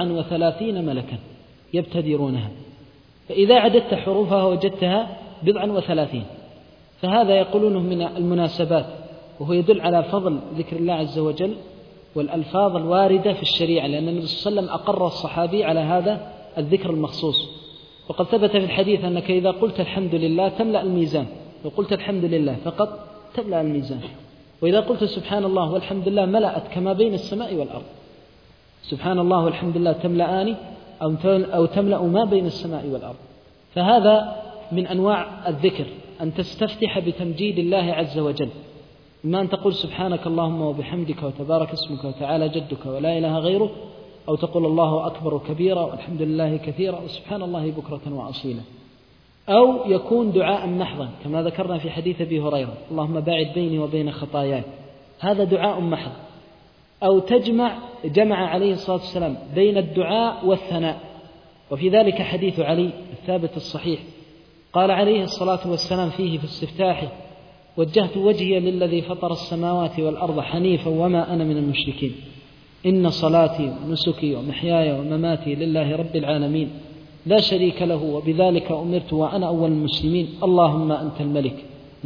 37 ملكا يبتدرونها. فإذا عددت حروفها وجدتها 37. فهذا يقولونه من المناسبات، وهو يدل على فضل ذكر الله عز وجل والألفاظ الواردة في الشريعة، لأن النبي صلى الله عليه وسلم أقر الصحابي على هذا الذكر المخصوص. وقد ثبت في الحديث أنك إذا قلت الحمد لله تملأ الميزان، لو قلت الحمد لله فقط تملأ الميزان، وإذا قلت سبحان الله والحمد لله ملأت كما بين السماء والأرض. سبحان الله والحمد لله تملأان أو تملأ ما بين السماء والأرض. فهذا من أنواع الذكر، أن تستفتح بتمجيد الله عز وجل، إما أن تقول سبحانك اللهم وبحمدك وتبارك اسمك وتعالى جدك ولا إله غيره، أو تقول الله أكبر كبيرا والحمد لله كثيرا وسبحان الله بكرة وأصيلا، أو يكون دعاء محضا كما ذكرنا في حديث أبي هريرة اللهم باعد بيني وبين خطاياي، هذا دعاء محض. أو جمع عليه الصلاة والسلام بين الدعاء والثناء، وفي ذلك حديث علي الثابت الصحيح، قال عليه الصلاة والسلام فيه في استفتاحه وجهت وجهي للذي فطر السماوات والأرض حنيفا وما أنا من المشركين، إن صلاتي ونسكي ومحياي ومماتي لله رب العالمين لا شريك له وبذلك أمرت وأنا أول المسلمين، اللهم أنت الملك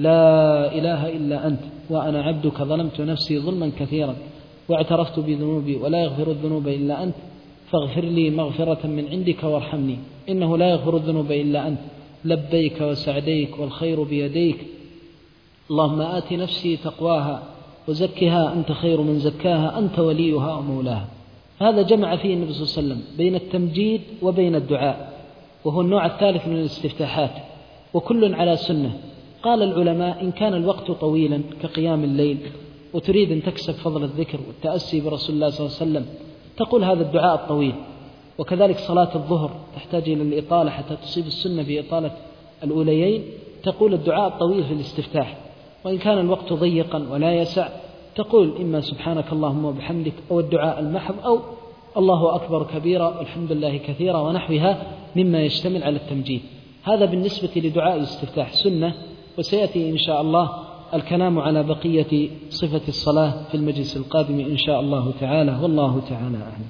لا إله إلا أنت وأنا عبدك ظلمت نفسي ظلما كثيرا واعترفت بذنوبي ولا يغفر الذنوب إلا أنت فاغفر لي مغفرة من عندك وارحمني إنه لا يغفر الذنوب إلا أنت لبيك وسعديك والخير بيديك، اللهم آت نفسي تقواها وزكها أنت خير من زكاها أنت وليها ومولاها. هذا جمع فيه النبي صلى الله عليه وسلم بين التمجيد وبين الدعاء، وهو النوع الثالث من الاستفتاحات، وكل على سنة. قال العلماء إن كان الوقت طويلا كقيام الليل وتريد أن تكسب فضل الذكر والتأسي برسول الله صلى الله عليه وسلم تقول هذا الدعاء الطويل. وكذلك صلاة الظهر تحتاج إلى الإطالة حتى تصيب السنة في إطالة الأوليين، تقول الدعاء الطويل في الاستفتاح. وإن كان الوقت ضيقا ولا يسع تقول إما سبحانك اللهم وبحمدك أو الدعاء المحض أو الله أكبر كبيرا والحمد لله كثيرا ونحوها مما يشتمل على التمجيد. هذا بالنسبة لدعاء الاستفتاح سنة، وسيأتي إن شاء الله الكلام على بقية صفة الصلاة في المجلس القادم إن شاء الله تعالى، والله تعالى أعلم.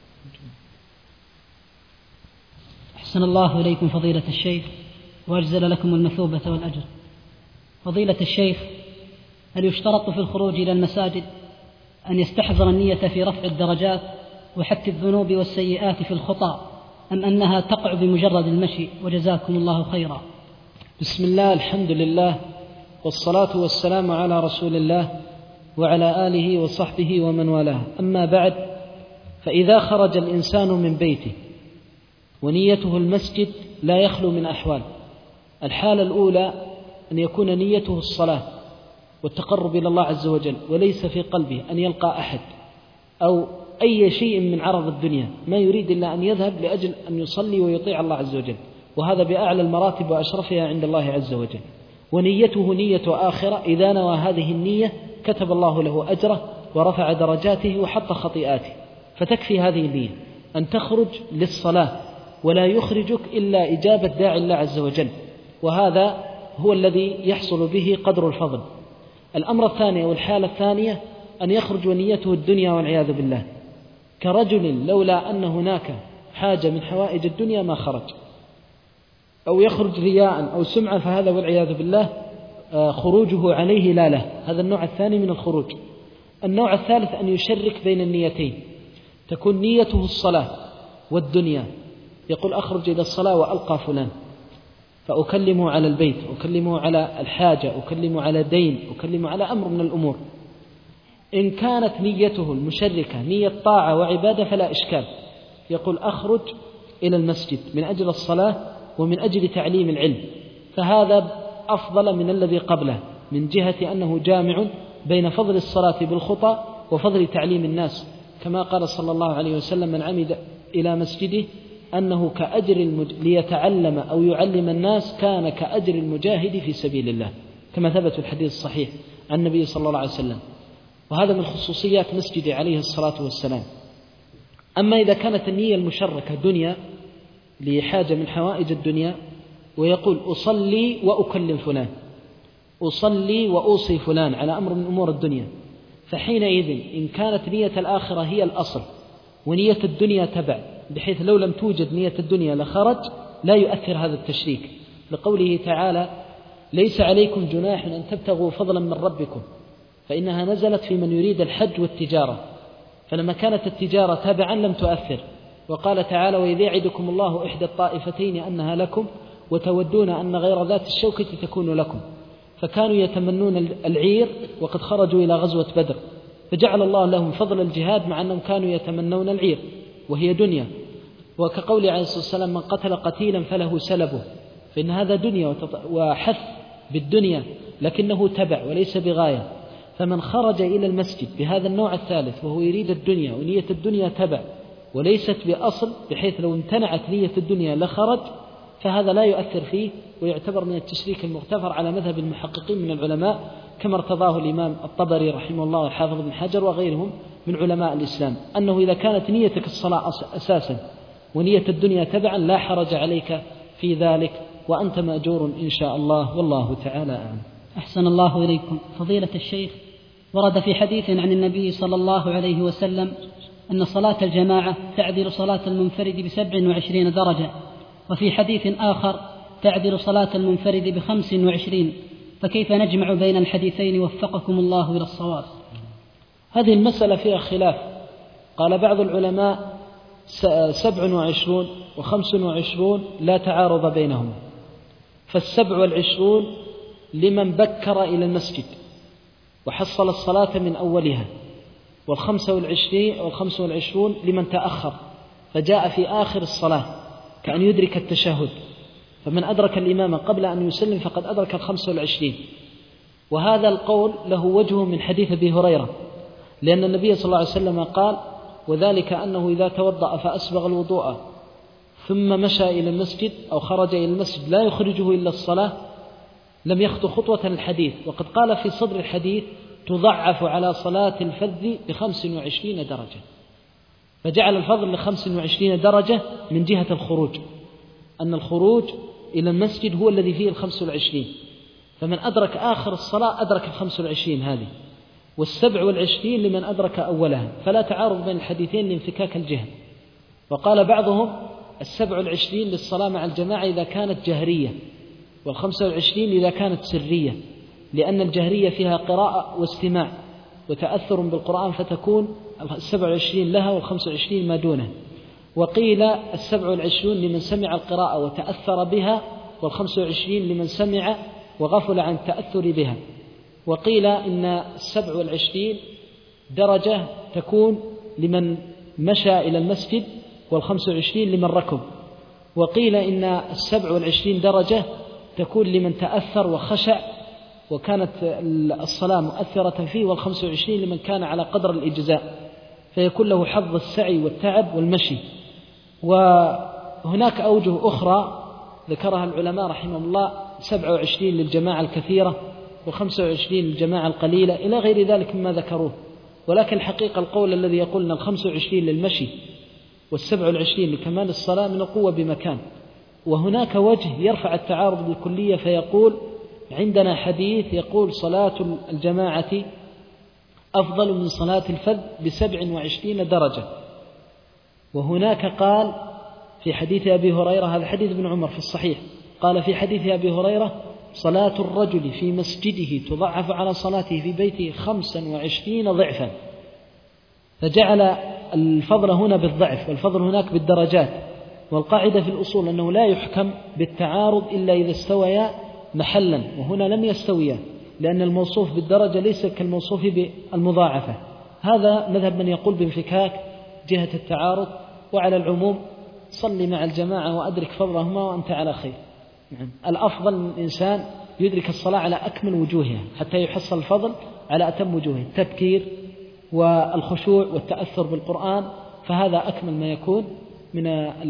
أحسن الله إليكم فضيلة الشيخ وأجزل لكم المثوبة والأجر. فضيلة الشيخ، هل يشترط في الخروج إلى المساجد أن يستحضر النية في رفع الدرجات وحك الذنوب والسيئات في الخطى، أم أنها تقع بمجرد المشي؟ وجزاكم الله خيرا. بسم الله، الحمد لله، والصلاة والسلام على رسول الله وعلى آله وصحبه ومن والاه. أما بعد، فإذا خرج الإنسان من بيته ونيته المسجد لا يخلو من أحوال. الحالة الأولى أن يكون نيته الصلاة والتقرب إلى الله عز وجل، وليس في قلبه أن يلقى أحد أو أي شيء من عرض الدنيا، ما يريد إلا أن يذهب لأجل أن يصلي ويطيع الله عز وجل، وهذا بأعلى المراتب وأشرفها عند الله عز وجل. ونيته نية آخرة، إذا نوى هذه النية كتب الله له أجره ورفع درجاته وحط خطيئاته. فتكفي هذه النية أن تخرج للصلاة، ولا يخرجك إلا إجابة داعي الله عز وجل، وهذا هو الذي يحصل به قدر الفضل. الأمر الثاني والحالة الثانية أن يخرج ونيته الدنيا والعياذ بالله، كرجل لولا أن هناك حاجة من حوائج الدنيا ما خرج، أو يخرج رياء أو سمعة، فهذا والعياذ بالله خروجه عليه لا له. هذا النوع الثاني من الخروج. النوع الثالث أن يشرك بين النيتين، تكون نيته الصلاة والدنيا، يقول أخرج إلى الصلاة وألقى فلان فأكلمه على البيت، أكلمه على الحاجة، أكلمه على دين، أكلمه على أمر من الأمور. إن كانت نيته المشركة نية طاعة وعبادة فلا إشكال، يقول أخرج إلى المسجد من أجل الصلاة ومن أجل تعليم العلم، فهذا أفضل من الذي قبله من جهة أنه جامع بين فضل الصلاة بالخطى وفضل تعليم الناس. كما قال صلى الله عليه وسلم: من عمد إلى مسجده أنه كأجر ليتعلم أو يعلم الناس كان كأجر المجاهد في سبيل الله، كما ثبت الحديث الصحيح عن النبي صلى الله عليه وسلم. وهذا من خصوصيات مسجده عليه الصلاة والسلام. أما إذا كانت النية المشركة دنيا لحاجة من حوائج الدنيا، ويقول: أصلي وأكلم فلان، أصلي وأوصي فلان على أمر من أمور الدنيا، فحينئذ إن كانت نية الآخرة هي الأصل ونية الدنيا تبع، بحيث لو لم توجد نية الدنيا لخرج، لا يؤثر هذا التشريك، لقوله تعالى: ليس عليكم جناح أن تبتغوا فضلا من ربكم، فإنها نزلت في من يريد الحج والتجارة، فلما كانت التجارة تابعا لم تؤثر. وقال تعالى: وإذ يعدكم الله إحدى الطائفتين أنها لكم وتودون أن غير ذات الشوكة تكون لكم، فكانوا يتمنون العير وقد خرجوا إلى غزوة بدر، فجعل الله لهم فضل الجهاد مع أنهم كانوا يتمنون العير وهي دنيا. وكقول عليه الصلاة والسلام: من قتل قتيلا فله سلبه، فإن هذا دنيا وحث بالدنيا، لكنه تبع وليس بغاية. فمن خرج إلى المسجد بهذا النوع الثالث وهو يريد الدنيا ونية الدنيا تبع وليست بأصل، بحيث لو امتنعت نية الدنيا لخرج، فهذا لا يؤثر فيه ويعتبر من التشريك المغتفر على مذهب المحققين من العلماء، كما ارتضاه الإمام الطبري رحمه الله والحافظ بن حجر وغيرهم من علماء الإسلام، أنه إذا كانت نيتك الصلاة أساسا ونية الدنيا تبعا لا حرج عليك في ذلك، وأنت مأجور إن شاء الله، والله تعالى أعلم. أحسن الله إليكم. فضيلة الشيخ، ورد في حديث عن النبي صلى الله عليه وسلم أن صلاة الجماعة تعدل صلاة المنفرد ب27 درجة، وفي حديث آخر تعدل صلاة المنفرد ب25، فكيف نجمع بين الحديثين وفقكم الله إلى الصواب؟ هذه المسألة فيها خلاف. قال بعض العلماء 27 و25 لا تعارض بينهما، ف27 لمن بكر إلى المسجد وحصل الصلاة من أولها، وال25 لمن تأخر فجاء في آخر الصلاة كأن يدرك التشهد، فمن أدرك الإمام قبل أن يسلم فقد أدرك 25. وهذا القول له وجه من حديث أبي هريرة، لأن النبي صلى الله عليه وسلم قال: وذلك أنه إذا توضأ فأسبغ الوضوء ثم مشى إلى المسجد أو خرج إلى المسجد لا يخرجه إلا الصلاة لم يخطو خطوة الحديث. وقد قال في صدر الحديث: تضعف على صلاة الفذ ب25 درجة، فجعل الفضل ل25 درجة من جهة الخروج، أن الخروج إلى المسجد هو الذي فيه 25، فمن أدرك آخر الصلاة أدرك 25 هذه، وال27 لمن أدرك أولها، فلا تعارض بين الحديثين لانفكاك الجهة. وقال بعضهم 27 للصلاة مع الجماعة إذا كانت جهرية، وال25 إذا كانت سرية، لأن الجهرية فيها قراءة واستماع وتأثر بالقرآن، فتكون 27 لها وال25 ما دونها. وقيل 27 لمن سمع القراءة وتأثر بها، وال25 لمن سمع وغفل عن التأثر بها. وقيل إن 27 درجة تكون لمن مشى إلى المسجد، وال25 لمن ركب. وقيل إن 27 درجة تكون لمن تأثر وخشع وكانت الصلاة مؤثرة فيه، وال25 لمن كان على قدر الإجزاء، فيكون له حظ السعي والتعب والمشي. وهناك أوجه أخرى ذكرها العلماء رحمهم الله: 27 للجماعة الكثيرة، و25 للجماعة القليلة، إلى غير ذلك مما ذكروه. ولكن الحقيقة القول الذي يقول أن 25 للمشي وال27 لكمال الصلاة من القوة بمكان. وهناك وجه يرفع التعارض بالكلية، فيقول: عندنا حديث يقول صلاة الجماعة أفضل من صلاة الفذ ب27 درجة. وهناك قال في حديث أبي هريرة، هذا حديث ابن عمر في الصحيح، قال في حديث أبي هريرة: صلاة الرجل في مسجده تضعف على صلاته في بيته 25 ضعفا، فجعل الفضل هنا بالضعف والفضل هناك بالدرجات. والقاعدة في الأصول أنه لا يحكم بالتعارض إلا إذا استويا محلا، وهنا لم يستويا، لأن الموصوف بالدرجة ليس كالموصوف بالمضاعفة. هذا مذهب من يقول بانفكاك جهة التعارض. وعلى العموم صلي مع الجماعة وأدرك فضلهما وأنت على خير. الأفضل من الإنسان يدرك الصلاة على أكمل وجوهها حتى يحصل الفضل على أتم وجوهه، التبكير والخشوع والتأثر بالقرآن، فهذا أكمل ما يكون من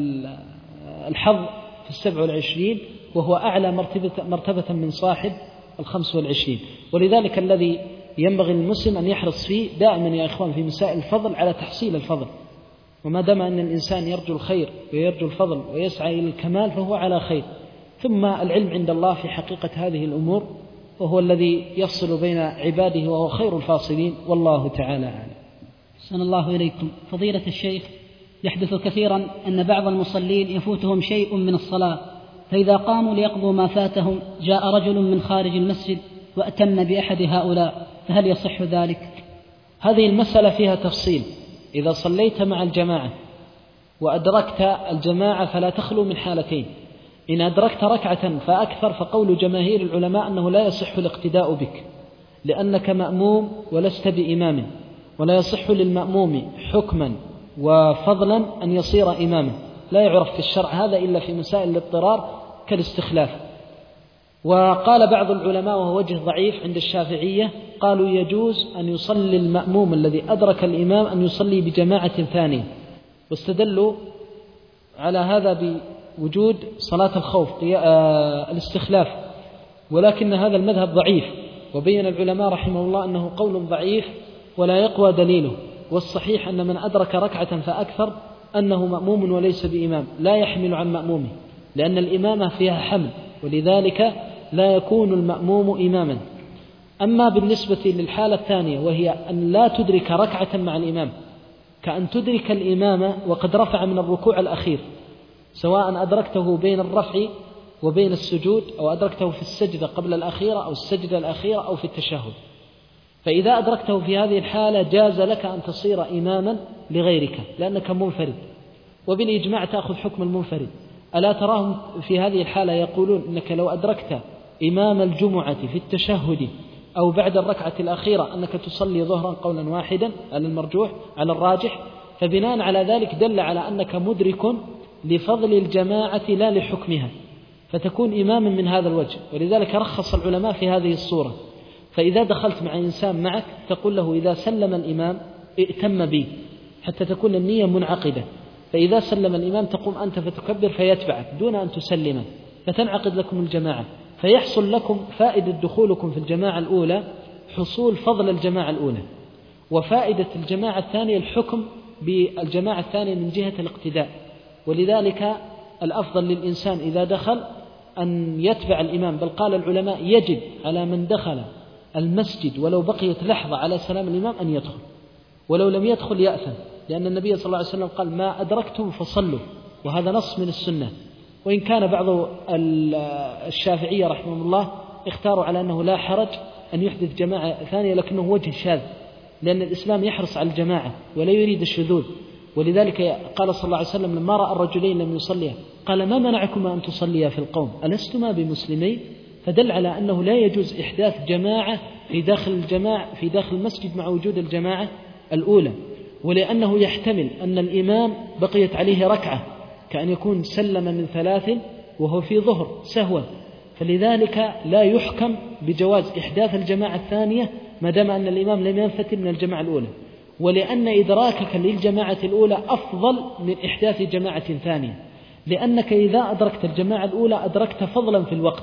الحظ في 27، وهو أعلى مرتبة من صاحب 25. ولذلك الذي ينبغي للمسلم أن يحرص فيه دائما يا إخوان في مسائل الفضل على تحصيل الفضل، وما دام أن الإنسان يرجو الخير ويرجو الفضل ويسعى إلى الكمال فهو على خير. ثم العلم عند الله في حقيقة هذه الأمور، وهو الذي يفصل بين عباده وهو خير الفاصلين، والله تعالى أعلم. أحسن الله إليكم. فضيلة الشيخ، يحدث كثيرا أن بعض المصلين يفوتهم شيء من الصلاة، فإذا قاموا ليقضوا ما فاتهم جاء رجل من خارج المسجد وأتم بأحد هؤلاء، فهل يصح ذلك؟ هذه المسألة فيها تفصيل. إذا صليت مع الجماعة وأدركت الجماعة فلا تخلو من حالتين: إن أدركت ركعة فأكثر فقول جماهير العلماء أنه لا يصح الاقتداء بك لأنك مأموم ولست بإمام، ولا يصح للمأموم حكما وفضلا أن يصير إماما، لا يعرف في الشرع هذا إلا في مسائل الاضطرار كالاستخلاف. وقال بعض العلماء وهو وجه ضعيف عند الشافعية، قالوا يجوز أن يصلي المأموم الذي أدرك الإمام أن يصلي بجماعة ثانية، واستدلوا على هذا بوجود صلاة الخوف الاستخلاف، ولكن هذا المذهب ضعيف، وبين العلماء رحمه الله أنه قول ضعيف ولا يقوى دليله، والصحيح أن من أدرك ركعة فأكثر أنه مأموم وليس بإمام، لا يحمل عن مأمومه، لأن الإمامة فيها حمل، ولذلك لا يكون المأموم إماما. أما بالنسبة للحالة الثانية وهي أن لا تدرك ركعة مع الإمام، كأن تدرك الإمام وقد رفع من الركوع الأخير، سواء أدركته بين الرفع وبين السجود، أو أدركته في السجدة قبل الأخيرة أو السجدة الأخيرة أو في التشهد، فإذا أدركته في هذه الحالة جاز لك أن تصير إماما لغيرك لأنك منفرد، وبالإجماع تأخذ حكم المنفرد. ألا تراهم في هذه الحالة يقولون إنك لو أدركت إمام الجمعة في التشهد أو بعد الركعة الأخيرة أنك تصلي ظهرا قولا واحدا على المرجوح على الراجح، فبناء على ذلك دل على أنك مدرك لفضل الجماعة لا لحكمها، فتكون إماما من هذا الوجه. ولذلك رخص العلماء في هذه الصورة، فإذا دخلت مع إنسان معك تقول له إذا سلم الإمام ائتم بي، حتى تكون النية منعقدة، فإذا سلم الإمام تقوم أنت فتكبر فيتبعك دون أن تسلم، فتنعقد لكم الجماعة، فيحصل لكم فائدة دخولكم في الجماعة الأولى حصول فضل الجماعة الأولى، وفائدة الجماعة الثانية الحكم بالجماعة الثانية من جهة الاقتداء. ولذلك الأفضل للإنسان إذا دخل أن يتبع الإمام، بل قال العلماء يجب على من دخل المسجد ولو بقيت لحظة على سلام الإمام أن يدخل، ولو لم يدخل يأثم، لأن النبي صلى الله عليه وسلم قال ما أدركتم فصلوا، وهذا نص من السنة. وإن كان بعض الشافعية رحمه الله اختاروا على أنه لا حرج أن يحدث جماعة ثانية، لكنه وجه شاذ، لأن الإسلام يحرص على الجماعة ولا يريد الشذوذ. ولذلك قال صلى الله عليه وسلم لما رأى الرجلين لم يصليا قال ما منعكما أن تصليا في القوم ألستما بمسلمين؟ فدل على أنه لا يجوز إحداث جماعة في داخل المسجد مع وجود الجماعة الأولى، ولأنه يحتمل أن الإمام بقيت عليه ركعة، كأن يكون سلم من 3 وهو في ظهر سهوا، فلذلك لا يحكم بجواز إحداث الجماعة الثانية ما دام أن الإمام لم ينفتل من الجماعة الأولى، ولأن إدراكك للجماعة الأولى أفضل من إحداث جماعة ثانية، لأنك إذا أدركت الجماعة الأولى أدركت فضلا في الوقت،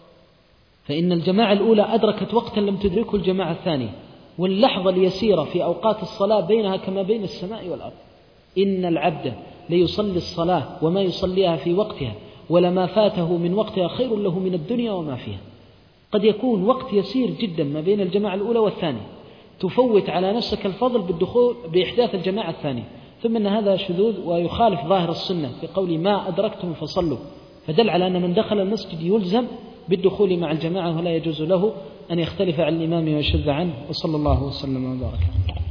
فإن الجماعة الأولى أدركت وقتا لم تدركه الجماعة الثانية، واللحظة اليسيرة في أوقات الصلاة بينها كما بين السماء والأرض. إن العبد ليصلي الصلاة وما يصليها في وقتها ولما فاته من وقتها خير له من الدنيا وما فيها. قد يكون وقت يسير جدا ما بين الجماعة الأولى والثانية، تفوت على نفسك الفضل بالدخول بإحداث الجماعة الثانية، ثم أن هذا شذوذ ويخالف ظاهر السنة في قول ما أدركتم فصلوا، فدل على أن من دخل المسجد يلزم بالدخول مع الجماعة ولا يجوز له أن يختلف عن الإمام ويشذ عنه. وصلى الله وسلم وبارك.